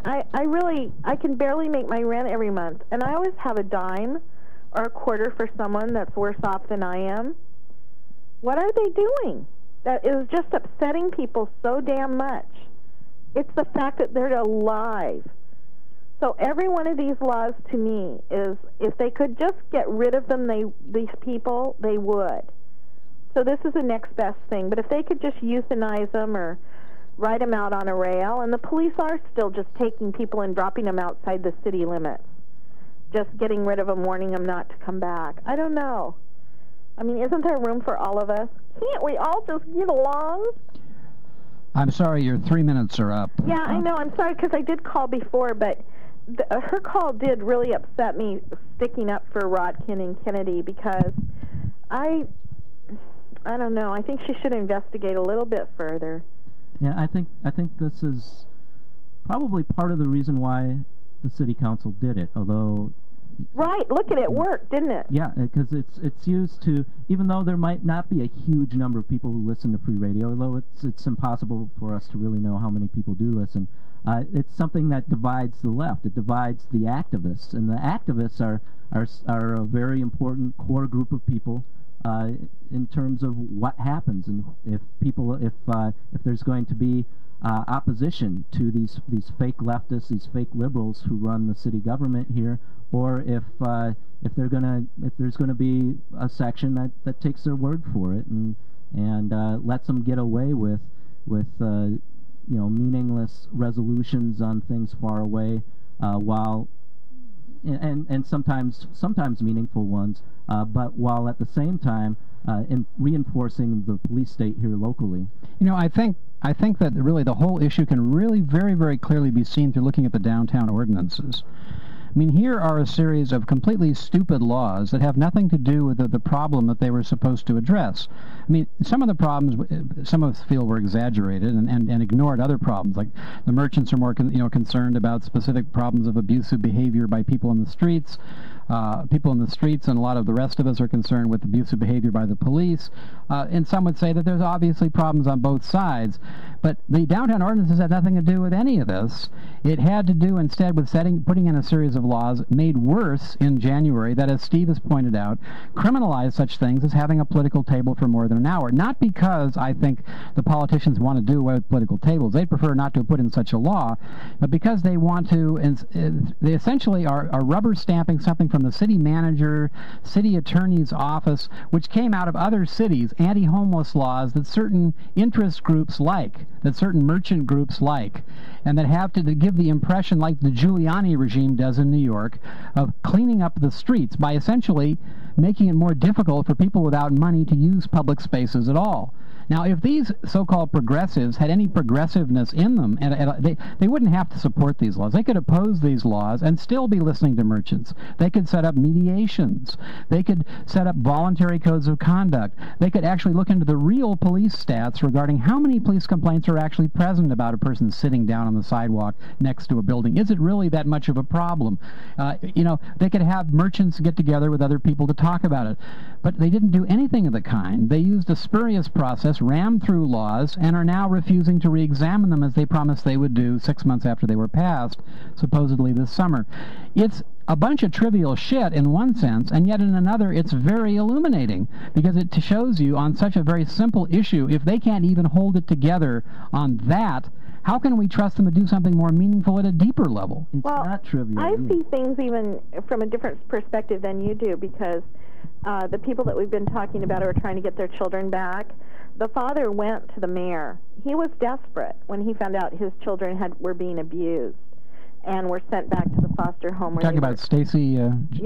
I can barely make my rent every month. And I always have a dime or a quarter for someone that's worse off than I am. What are they doing? That is just upsetting people so damn much. It's the fact that they're alive. So every one of these laws to me is, if they could just get rid of them, these people, they would. So this is the next best thing. But if they could just euthanize them or write them out on a rail, and the police are still just taking people and dropping them outside the city limits, just getting rid of them, warning them not to come back. I don't know. I mean, isn't there room for all of us? Can't we all just get along? I'm sorry, your 3 minutes are up. Yeah, I know. I'm sorry, because I did call before, but her call did really upset me, sticking up for Rotkin and Kennedy, because I don't know. I think she should investigate a little bit further. Yeah, I think this is probably part of the reason why the city council did it, although... Right, look at it work, didn't it? Yeah, because it's used to, even though there might not be a huge number of people who listen to free radio, although it's impossible for us to really know how many people do listen, it's something that divides the left. It divides the activists, and the activists are a very important core group of people in terms of what happens, and if there's going to be opposition to these fake leftists, these fake liberals who run the city government here, or if there's going to be a section that takes their word for it and lets them get away with meaningless resolutions on things far away, while and sometimes meaningful ones, but while at the same time in reinforcing the police state here locally. You know, I think that really the whole issue can really very, very clearly be seen through looking at the downtown ordinances. I mean, here are a series of completely stupid laws that have nothing to do with the problem that they were supposed to address. I mean, some of the problems, some of us feel were exaggerated and ignored other problems. Like the merchants are more concerned about specific problems of abusive behavior by people in the streets. And a lot of the rest of us are concerned with abusive behavior by the police. And some would say that there's obviously problems on both sides. But the downtown ordinances had nothing to do with any of this. It had to do instead with putting in a series of laws made worse in January that, as Steve has pointed out, criminalize such things as having a political table for more than an hour. Not because I think the politicians want to do away with political tables. They prefer not to put in such a law, but because they want to, they essentially are rubber stamping something from the city manager, city attorney's office, which came out of other cities, anti-homeless laws that certain interest groups like, that certain merchant groups like, and that have to give the impression, like the Giuliani regime does in New New York of cleaning up the streets by essentially making it more difficult for people without money to use public spaces at all. Now, if these so-called progressives had any progressiveness in them, and they wouldn't have to support these laws. They could oppose these laws and still be listening to merchants. They could set up mediations. They could set up voluntary codes of conduct. They could actually look into the real police stats regarding how many police complaints are actually present about a person sitting down on the sidewalk next to a building. Is it really that much of a problem? They could have merchants get together with other people to talk about it. But they didn't do anything of the kind. They used a spurious process, rammed through laws, and are now refusing to re-examine them as they promised they would do 6 months after they were passed, supposedly this summer. It's a bunch of trivial shit in one sense, and yet in another it's very illuminating, because it shows you on such a very simple issue, if they can't even hold it together on that, how can we trust them to do something more meaningful at a deeper level? It's not trivial. I see things even from a different perspective than you do, because the people that we've been talking about who are trying to get their children back, the father went to the mayor. He was desperate when he found out his children were being abused and were sent back to the foster home. Talking about Stacy?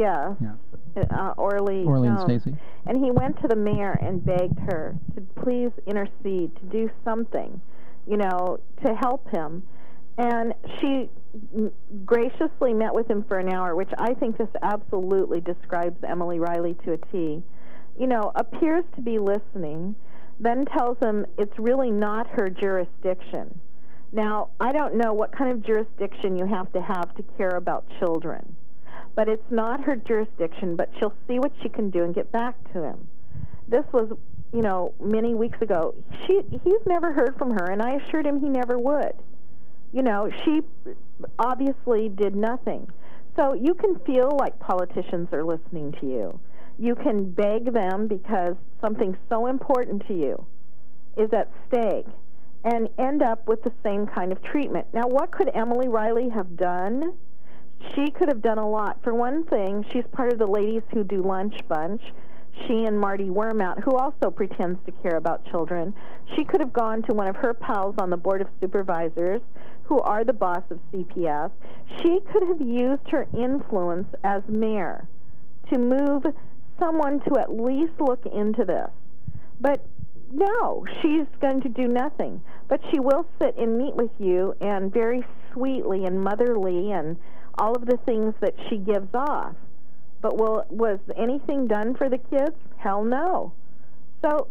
Orly and Stacy. And he went to the mayor and begged her to please intercede, to do something, to help him. And she graciously met with him for an hour, which I think this absolutely describes Emily Riley to a T. Appears to be listening, then tells him it's really not her jurisdiction. Now, I don't know what kind of jurisdiction you have to care about children, but it's not her jurisdiction, but she'll see what she can do and get back to him. This was, many weeks ago. He's never heard from her, and I assured him he never would. She obviously did nothing. So you can feel like politicians are listening to you. You can beg them because something so important to you is at stake, and end up with the same kind of treatment. Now, what could Emily Riley have done? She could have done a lot. For one thing, she's part of the Ladies Who Do Lunch bunch. She and Marty Wormout, who also pretends to care about children. She could have gone to one of her pals on the Board of Supervisors, who are the boss of CPS. She could have used her influence as mayor to move someone to at least look into this. But no, she's going to do nothing. But she will sit and meet with you, and very sweetly and motherly and all of the things that she gives off. But was anything done for the kids? Hell no. So,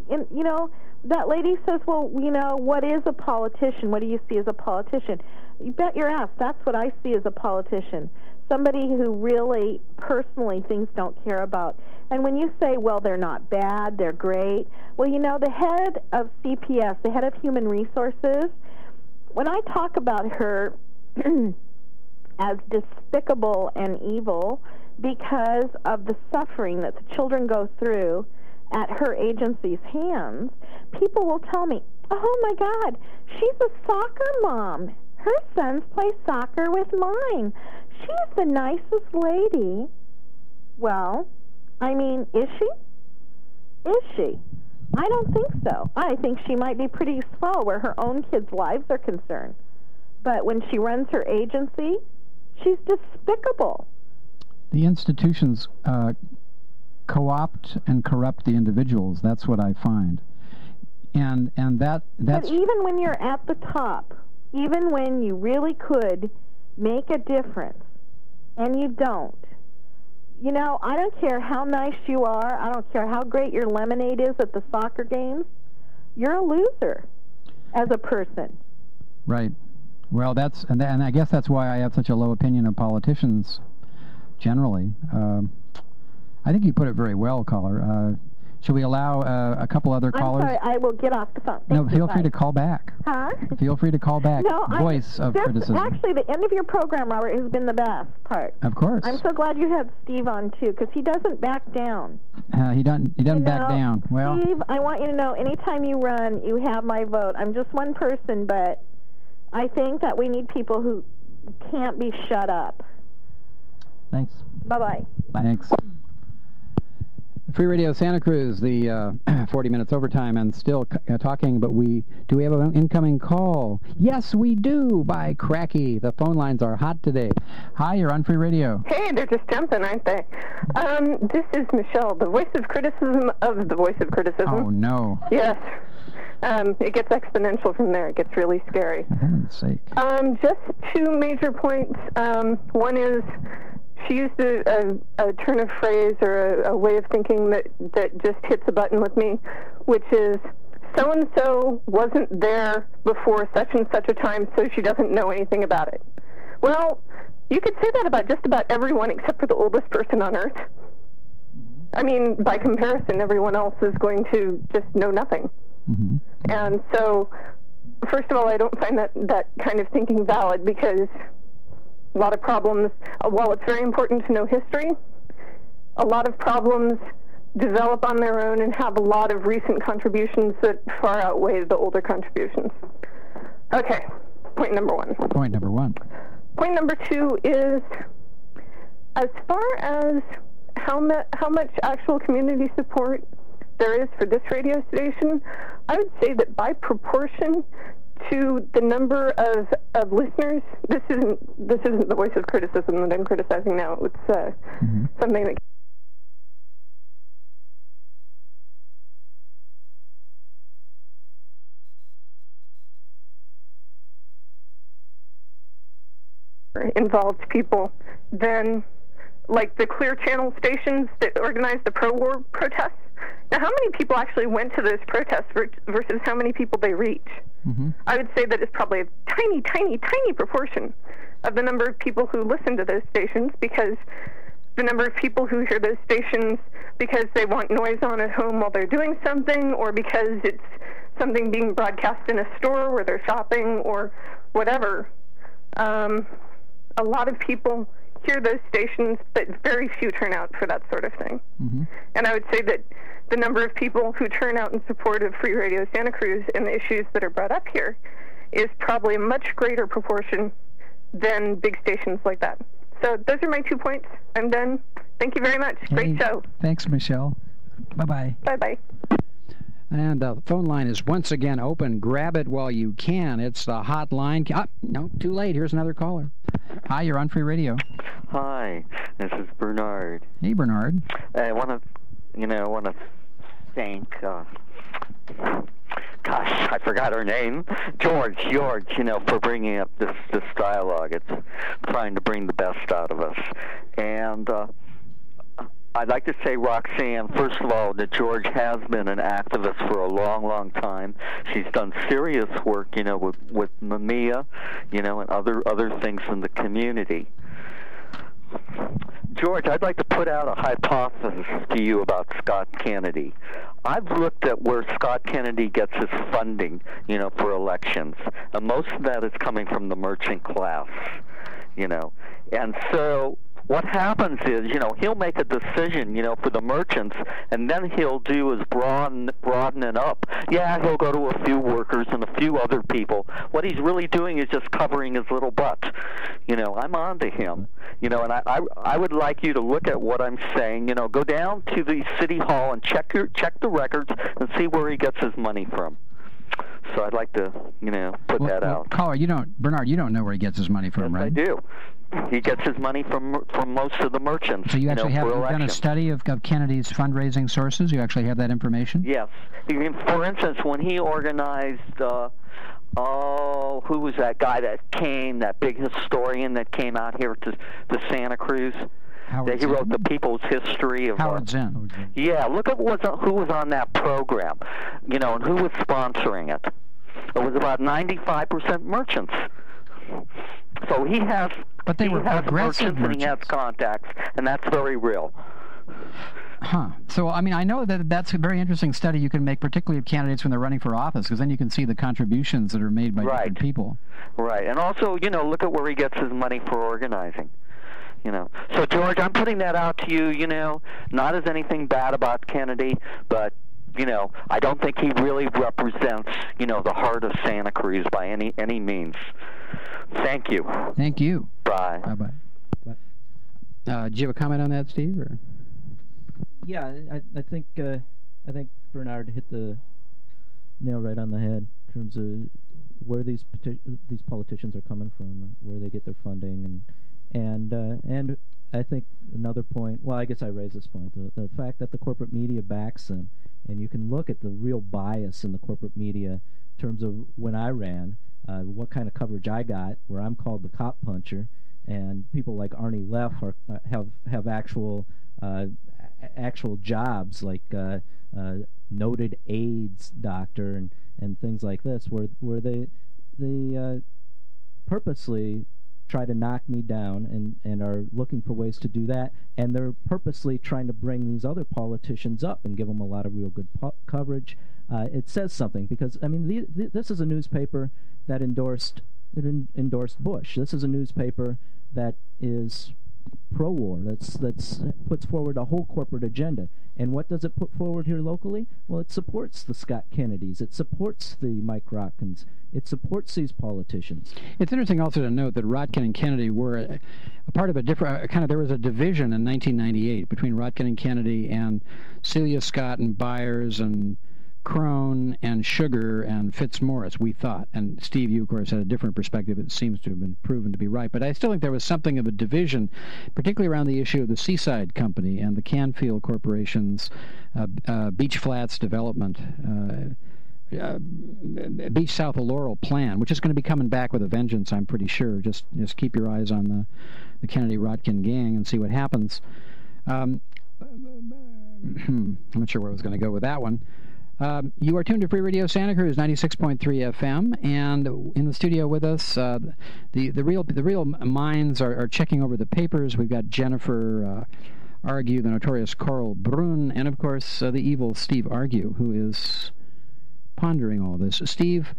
that lady says, well, what is a politician? What do you see as a politician? You bet your ass, that's what I see as a politician. Somebody who really, personally, things don't care about. And when you say, well, they're not bad, they're great, well, the head of CPS, the head of Human Resources, when I talk about her as despicable and evil because of the suffering that the children go through at her agency's hands, people will tell me, oh, my God, she's a soccer mom. Her sons play soccer with mine. She's the nicest lady. Well, is she? Is she? I don't think so. I think she might be pretty swell where her own kids' lives are concerned. But when she runs her agency, she's despicable. The institutions co-opt and corrupt the individuals. That's what I find. And that's... But even when you're at the top, even when you really could make a difference, and you don't, I don't care how nice you are, I don't care how great your lemonade is at the soccer games, you're a loser as a person. Right. Well, and I guess that's why I have such a low opinion of politicians generally. I think you put it very well, caller. Should we allow a couple other callers? I'm sorry, I will get off the phone. No, feel free to call back. Huh? Feel free to call back. No, Voice of criticism. Actually, the end of your program, Robert, has been the best part. Of course. I'm so glad you had Steve on, too, because he doesn't back down. He doesn't back down. Well, Steve, I want you to know, anytime you run, you have my vote. I'm just one person, but I think that we need people who can't be shut up. Thanks. Bye-bye. Thanks. Free Radio Santa Cruz, the 40 minutes overtime, and still talking, but do we have an incoming call? Yes, we do, by Cracky. The phone lines are hot today. Hi, you're on Free Radio. Hey, they're just jumping, aren't they? This is Michelle, the voice of criticism of the voice of criticism. Oh, no. Yes. It gets exponential from there. It gets really scary. For heaven's sake. Just two major points. One is she used a turn of phrase or a way of thinking that just hits a button with me, which is, so-and-so wasn't there before such and such a time, so she doesn't know anything about it. Well, you could say that about just about everyone except for the oldest person on Earth. I mean, by comparison, everyone else is going to just know nothing. Mm-hmm. And so, first of all, I don't find that kind of thinking valid, because a lot of problems, while it's very important to know history, a lot of problems develop on their own and have a lot of recent contributions that far outweigh the older contributions. Okay, point number one. Point number one. Point number two is, as far as how much actual community support there is for this radio station, I would say that by proportion to the number of listeners, this isn't the voice of criticism that I'm criticizing now. It's something that involved people, then like the Clear Channel stations that organized the pro-war protests. Now, how many people actually went to those protests versus how many people they reach? Mm-hmm. I would say that it's probably a tiny, tiny, tiny proportion of the number of people who listen to those stations, because the number of people who hear those stations because they want noise on at home while they're doing something, or because it's something being broadcast in a store where they're shopping or whatever. A lot of people hear those stations, but very few turn out for that sort of thing. Mm-hmm. And I would say that the number of people who turn out in support of Free Radio Santa Cruz and the issues that are brought up here is probably a much greater proportion than big stations like that. So those are my 2 points. I'm done. Thank you very much. Great show. Thanks, Michelle. Bye-bye. Bye-bye. And the phone line is once again open. Grab it while you can. It's the hotline. No, too late. Here's another caller. Hi, you're on Free Radio. Hi, this is Bernard. Hey, Bernard. I want to thank, gosh, I forgot her name, George, for bringing up this dialogue. It's trying to bring the best out of us. And I'd like to say, Roxanne, first of all, that George has been an activist for a long, long time. She's done serious work, with Mamiya, and other things in the community. George, I'd like to put out a hypothesis to you about Scott Kennedy. I've looked at where Scott Kennedy gets his funding, for elections, and most of that is coming from the merchant class, and so what happens is, he'll make a decision, for the merchants, and then he'll do is broaden it up. Yeah, he'll go to a few workers and a few other people. What he's really doing is just covering his little butt. I'm on to him. And I would like you to look at what I'm saying. Go down to the city hall and check the records and see where he gets his money from. So I'd like to, put that out. Caller, Bernard, you don't know where he gets his money from, yes, right? I do. He gets his money from most of the merchants. So you actually have done a study of Kennedy's fundraising sources? You actually have that information? Yes. For instance, when he organized, who was that guy that came, that big historian that came out here to Santa Cruz? He wrote the People's History of Howard Zinn. Yeah, look at who was on that program, and who was sponsoring it. It was about 95% merchants. So he has, but they were progressive merchants, and he has contacts, and that's very real. Huh. So, I know that's a very interesting study you can make, particularly of candidates when they're running for office, because then you can see the contributions that are made by different people. Right. And also, look at where he gets his money for organizing. So, George, I'm putting that out to you, not as anything bad about Kennedy, but, I don't think he really represents, the heart of Santa Cruz by any means. Thank you. Thank you. Bye. Bye-bye. Do you have a comment on that, Steve? Or? Yeah, I think Bernard hit the nail right on the head in terms of where these politicians are coming from, where they get their funding, and I think another point. Well, I guess I raised this point: the fact that the corporate media backs them, and you can look at the real bias in the corporate media in terms of when I ran, what kind of coverage I got, where I'm called the cop puncher, and people like Arnie Leff have actual jobs like noted AIDS doctor and things like this, where they purposely try to knock me down and are looking for ways to do that, and they're purposely trying to bring these other politicians up and give them a lot of real good coverage. It says something, because I mean this is a newspaper that endorsed Bush. This is a newspaper that is pro-war, that's puts forward a whole corporate agenda. And what does it put forward here locally? Well, it supports the Scott Kennedys, it supports the Mike Rotkins, it supports these politicians. It's interesting also to note that Rotkin and Kennedy were a part of a different there was a division in 1998 between Rotkin and Kennedy and Celia Scott and Byers and Crone and Sugar and Fitzmaurice, we thought. And Steve, you, of course, had a different perspective. It seems to have been proven to be right. But I still think there was something of a division, particularly around the issue of the Seaside Company and the Canfield Corporation's Beach Flats development, Beach South of Laurel plan, which is going to be coming back with a vengeance, I'm pretty sure. Just keep your eyes on the Kennedy-Rotkin gang and see what happens. I'm not sure where I was going to go with that one. You are tuned to Free Radio Santa Cruz 96.3 FM, and in the studio with us, the real minds are checking over the papers. We've got Jennifer Argue, the notorious Carl Brun, and of course the evil Steve Argue, who is pondering all this. Steve,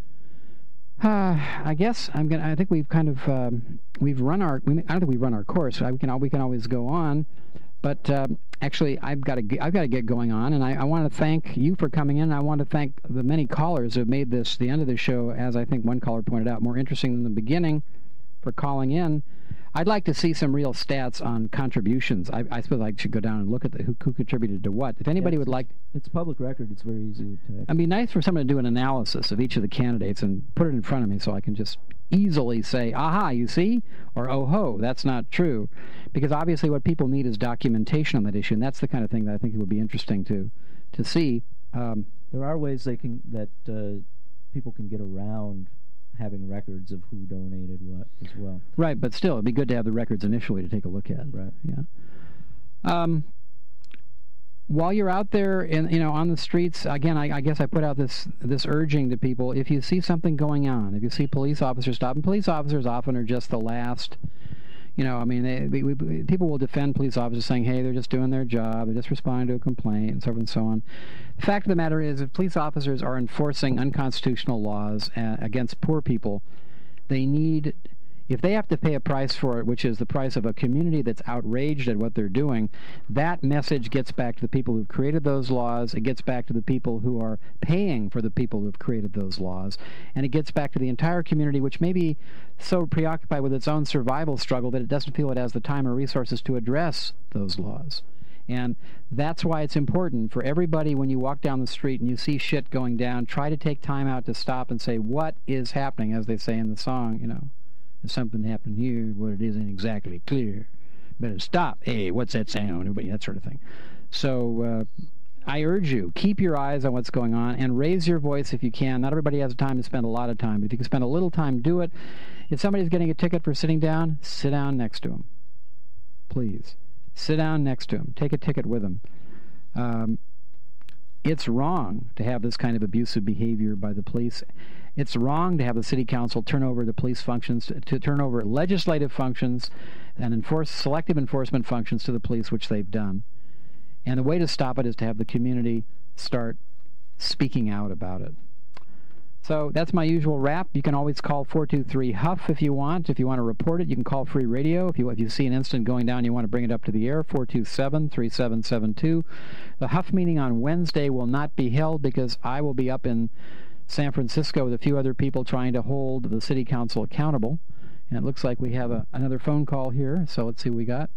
I guess I think we've kind of we've run our. I don't think we've run our course. We can always go on. But actually, I've got to get going on, and I want to thank you for coming in. I want to thank the many callers who have made this, the end of the show, as I think one caller pointed out, more interesting than the beginning, for calling in. I'd like to see some real stats on contributions. I suppose I should go down and look at who contributed to what. If anybody would like... It's public record. It's very easy to... It'd be nice for someone to do an analysis of each of the candidates and put it in front of me so I can just easily say, aha, you see? Or, oh ho, that's not true. Because obviously what people need is documentation on that issue, and that's the kind of thing that I think it would be interesting to see. There are ways that people can get around having records of who donated what as well. Right, but still, it'd be good to have the records initially to take a look at. Right. Yeah. While you're out there on the streets, again, I guess I put out this urging to people: if you see something going on, if you see police officers stopping, police officers often are just the last. People will defend police officers saying, hey, they're just doing their job, they're just responding to a complaint, and so forth and so on. The fact of the matter is, if police officers are enforcing unconstitutional laws against poor people, if they have to pay a price for it, which is the price of a community that's outraged at what they're doing, that message gets back to the people who've created those laws, it gets back to the people who are paying for the people who've created those laws, and it gets back to the entire community, which may be so preoccupied with its own survival struggle that it doesn't feel it has the time or resources to address those laws. And that's why it's important for everybody, when you walk down the street and you see shit going down, try to take time out to stop and say, what is happening, as they say in the song, If something happened here, but it isn't exactly clear. Better stop. Hey, what's that sound? That sort of thing. So I urge you, keep your eyes on what's going on and raise your voice if you can. Not everybody has time to spend a lot of time, but if you can spend a little time, do it. If somebody's getting a ticket for sitting down, sit down next to them. Please. Sit down next to them. Take a ticket with them. It's wrong to have this kind of abusive behavior by the police. It's wrong to have the city council turn over the police functions, to turn over legislative functions and selective enforcement functions to the police, which they've done. And the way to stop it is to have the community start speaking out about it. So that's my usual wrap. You can always call 423-HUFF if you want. If you want to report it, you can call Free Radio. If you see an incident going down, you want to bring it up to the air, 427-3772. The Huff meeting on Wednesday will not be held because I will be up in San Francisco with a few other people trying to hold the city council accountable. And it looks like we have another phone call here, so let's see what we got.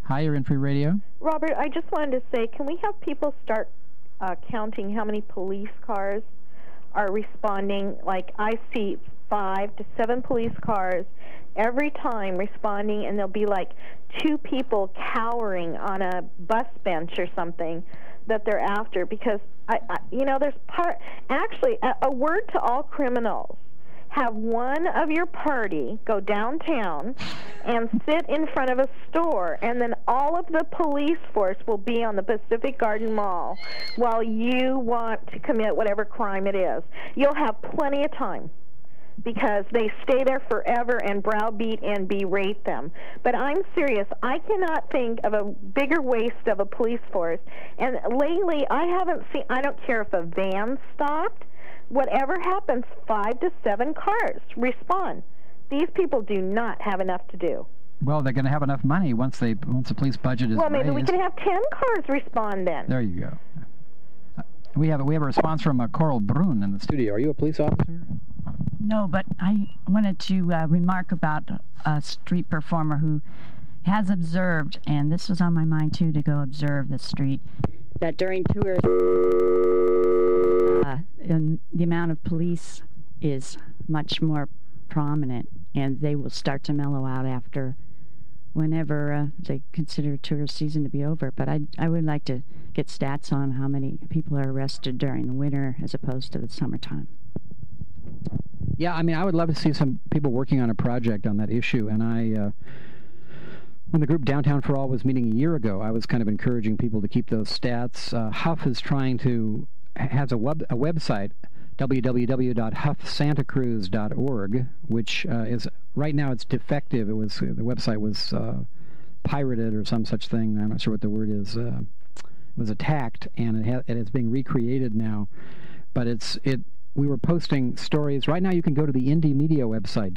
Hi, you're in Free Radio. Robert, I just wanted to say, can we have people start counting how many police cars are responding? Like, I see 5 to 7 police cars every time responding, and there'll be like 2 people cowering on a bus bench or something that they're after, because there's actually a word to all criminals: have one of your party go downtown and sit in front of a store, and then all of the police force will be on the Pacific Garden Mall while you want to commit whatever crime it is. You'll have plenty of time, because they stay there forever and browbeat and berate them. But I'm serious. I cannot think of a bigger waste of a police force. And lately, I don't care if a van stopped. Whatever happens, 5 to 7 cars respond. These people do not have enough to do. Well, they're going to have enough money once the police budget is raised. Well, maybe we can have 10 cars respond then. There you go. We have a response from Coral Brun in the studio. Are you a police officer? No, but I wanted to remark about a street performer who has observed, and this was on my mind too, to go observe the street, that during tours, the amount of police is much more prominent, and they will start to mellow out after whenever they consider tourist season to be over. But I would like to get stats on how many people are arrested during the winter as opposed to the summertime. Yeah, I mean, I would love to see some people working on a project on that issue. And when the group Downtown for All was meeting a year ago, I was kind of encouraging people to keep those stats. Huff is has a website, www.huffsantacruz.org, which is, right now it's defective. The website was pirated or some such thing. I'm not sure what the word is. It was attacked, and it is being recreated now. But we were posting stories. Right now you can go to the Indie Media website,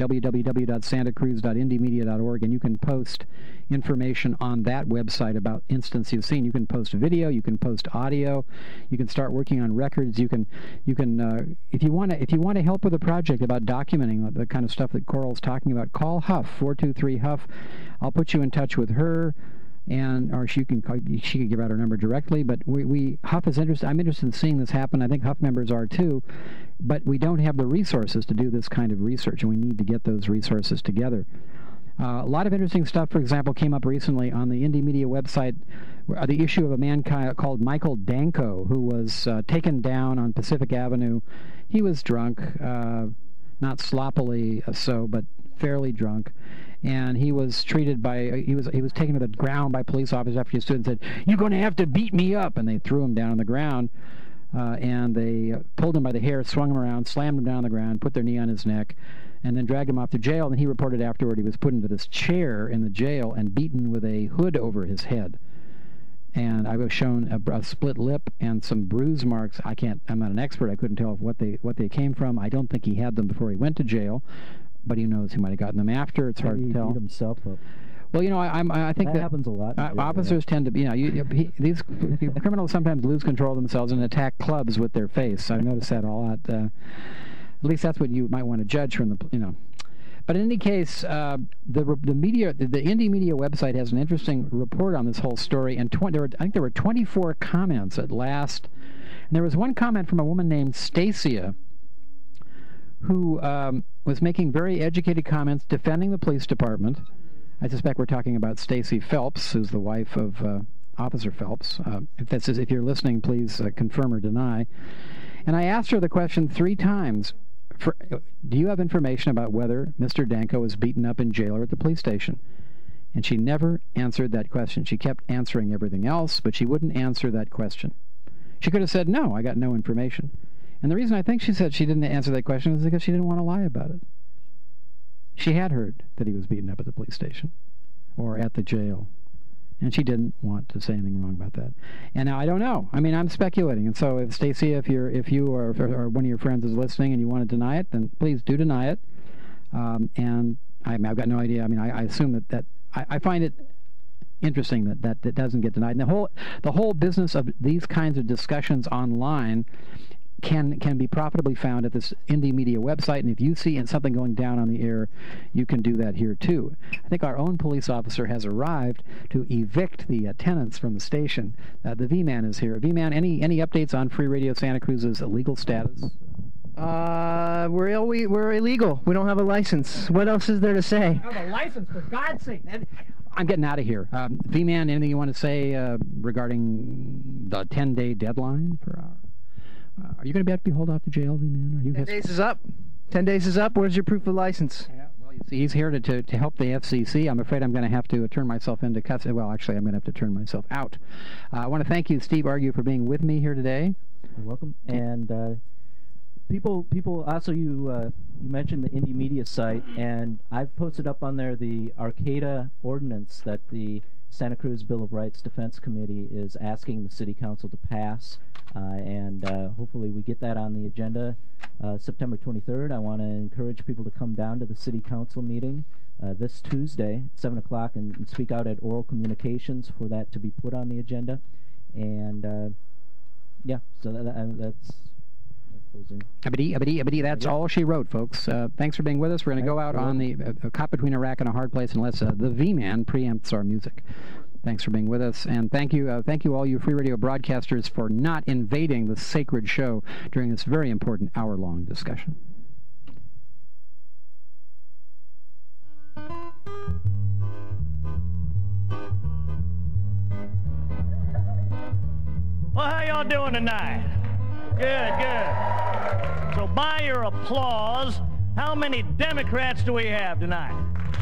www.santacruz.indiemedia.org, and you can post information on that website about incidents you've seen. You can post video, you can post audio, you can start working on records. You can if you want to help with a project about documenting the kind of stuff that Coral's talking about, call Huff, 423-HUFF. I'll put you in touch with her. Or she could give out her number directly, but Huff is interested. I'm interested in seeing this happen. I think Huff members are too, but we don't have the resources to do this kind of research, and we need to get those resources together. A lot of interesting stuff, for example, came up recently on the Indie Media website, the issue of a man called Michael Danko, who was taken down on Pacific Avenue. He was drunk, not sloppily so, but fairly drunk. And he was treated he was taken to the ground by police officers after he stood and said, "You're going to have to beat me up." And they threw him down on the ground, and they pulled him by the hair, swung him around, slammed him down on the ground, put their knee on his neck, and then dragged him off to jail. And he reported afterward he was put into this chair in the jail and beaten with a hood over his head. And I was shown a split lip and some bruise marks. I'm not an expert. I couldn't tell what they came from. I don't think he had them before he went to jail. But who knows? He might have gotten them after. It's hard to tell. He beat himself up. Well, I think that happens a lot. Officers tend to be, these criminals sometimes lose control of themselves and attack clubs with their face. I've noticed that a lot. At least that's what you might want to judge from the. But in any case, the Indie Media website has an interesting report on this whole story, and I think there were 24 comments at last. And there was one comment from a woman named Stacia, who was making very educated comments defending the police department. I suspect we're talking about Stacy Phelps, who's the wife of Officer Phelps. If you're listening, please confirm or deny. And I asked her the question 3 times. Do you have information about whether Mr. Danko was beaten up in jail or at the police station? And she never answered that question. She kept answering everything else, but she wouldn't answer that question. She could have said, "No, I got no information." And the reason I think she said she didn't answer that question is because she didn't want to lie about it. She had heard that he was beaten up at the police station or at the jail, and she didn't want to say anything wrong about that. And now I don't know. I mean, I'm speculating. And so, if Stacy, if you or one of your friends is listening and you want to deny it, then please do deny it. And I've got no idea. I mean, I assume that I find it interesting that it doesn't get denied. And the whole business of these kinds of discussions online can be profitably found at this Indie Media website, and if you see something going down on the air, you can do that here too. I think our own police officer has arrived to evict the tenants from the station. The V-Man is here. V-Man, any updates on Free Radio Santa Cruz's legal status? We're illegal. We don't have a license. What else is there to say? I have a license, for God's sake. I'm getting out of here. V-Man, anything you want to say regarding the 10-day deadline for our... are you going to have to be hauled off to jail, V-Man? 10 days is up. 10 days is up. Where's your proof of license? Yeah, well, you see, he's here to help the FCC. I'm afraid I'm going to have to turn myself into custody. Well, actually, I'm going to have to turn myself out. I want to thank you, Steve Argue, for being with me here today. You're welcome. And... People also, you mentioned the Indie Media site, and I've posted up on there the Arcata ordinance that the Santa Cruz Bill of Rights Defense Committee is asking the City Council to pass, and hopefully we get that on the agenda September 23rd. I want to encourage people to come down to the City Council meeting this Tuesday, 7 o'clock, and speak out at Oral Communications for that to be put on the agenda. And, yeah, so that's... That's all she wrote, folks. Thanks for being with us. We're going to go out on the caught between a rock and a hard place unless the V-Man preempts our music. Thanks for being with us, and thank you all you Free Radio broadcasters for not invading the sacred show during this very important hour-long discussion. Well, how y'all doing tonight? Good. So by your applause, how many Democrats do we have tonight?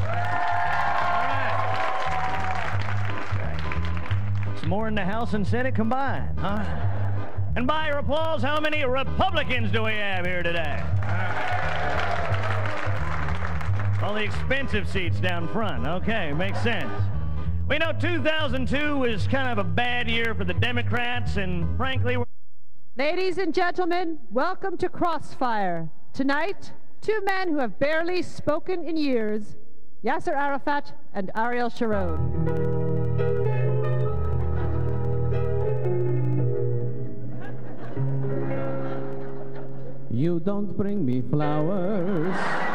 All right. It's more in the House and Senate combined, huh? And by your applause, how many Republicans do we have here today? All the expensive seats down front. Okay, makes sense. We know 2002 was kind of a bad year for the Democrats, and frankly, ladies and gentlemen, welcome to Crossfire. Tonight, two men who have barely spoken in years, Yasser Arafat and Ariel Sharon. You don't bring me flowers.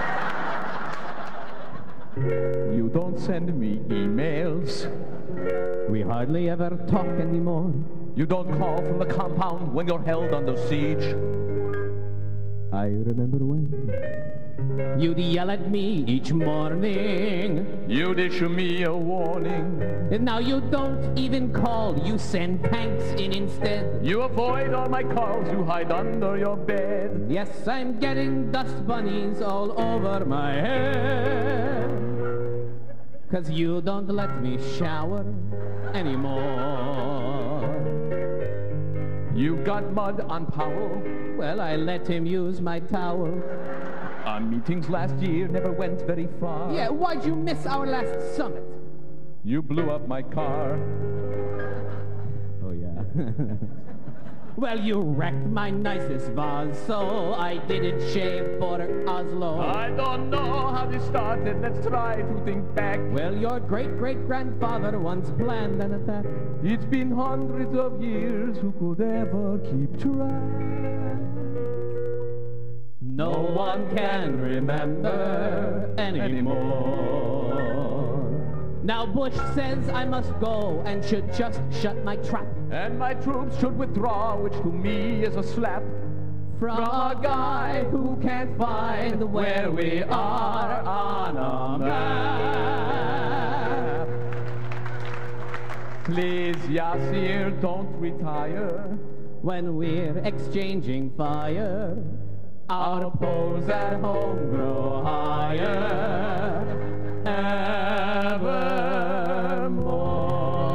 You don't send me emails. We hardly ever talk anymore. You don't call from the compound when you're held under siege. I remember when you'd yell at me each morning. You'd issue me a warning. And now you don't even call, you send tanks in instead. You avoid all my calls, you hide under your bed. Yes, I'm getting dust bunnies all over my head. 'Cause you don't let me shower anymore. You got mud on Powell. Well, I let him use my towel. Our meetings last year never went very far. Yeah, why'd you miss our last summit? You blew up my car. Oh, yeah. Well, you wrecked my nicest vase, so I didn't shave for Oslo. I don't know how this started, let's try to think back. Well, your great-great-grandfather once planned an attack. It's been hundreds of years, who could ever keep track? No one can remember anymore. Now Bush says I must go and should just shut my trap. And my troops should withdraw, which to me is a slap. From a guy who can't find where we are on a map. Please, Yasser, don't retire. When we're exchanging fire, our polls at home grow higher evermore.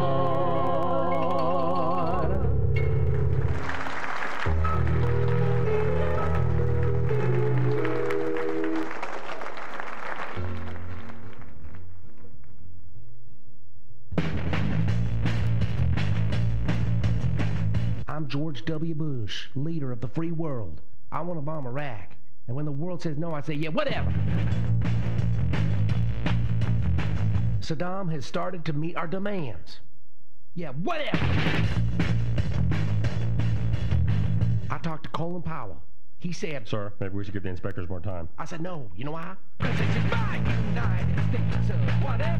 I'm George W. Bush, leader of the free world. I want to bomb Iraq. And when the world says no, I say, yeah, whatever. Saddam has started to meet our demands. Yeah, whatever. I talked to Colin Powell. He said... Sir, maybe we should give the inspectors more time. I said no. You know why? Because this is my United States of whatever.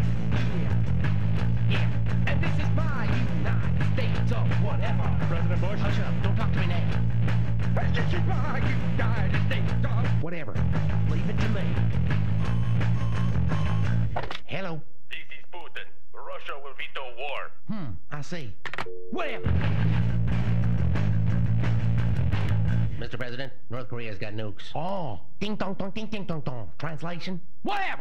Yeah. And this is my United States of whatever. President Bush? Hush up. Don't talk to me now. And this is my United States of whatever. Leave it to me. Hello. This is Putin. Russia will veto war. I see. Whatever. Mr. President, North Korea's got nukes. Oh, ding dong dong ding ding dong dong. Translation? Whatever.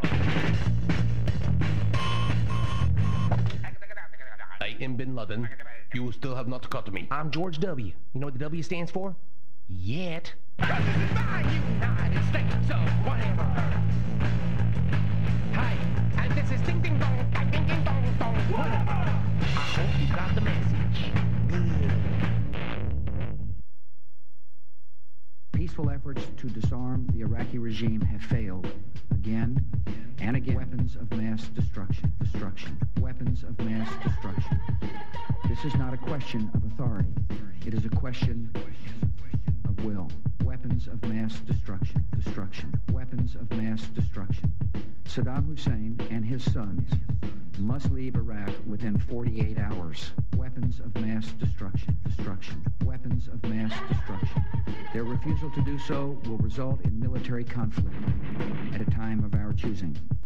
I am Bin Laden. You still have not caught me. I'm George W. You know what the W stands for? Yet. This is my United States of whatever. Hi, and this is ding ding dong ding ding dong dong whatever. I hope you got the message. Good. Peaceful efforts to disarm the Iraqi regime have failed again and again. Weapons of mass destruction. Weapons of mass destruction. This is not a question of authority. It is a question of will. Weapons of mass destruction. Weapons of mass destruction. Saddam Hussein and his sons must leave Iraq within 48 hours. Weapons of mass destruction. Weapons of mass destruction. Their refusal to do so will result in military conflict at a time of our choosing.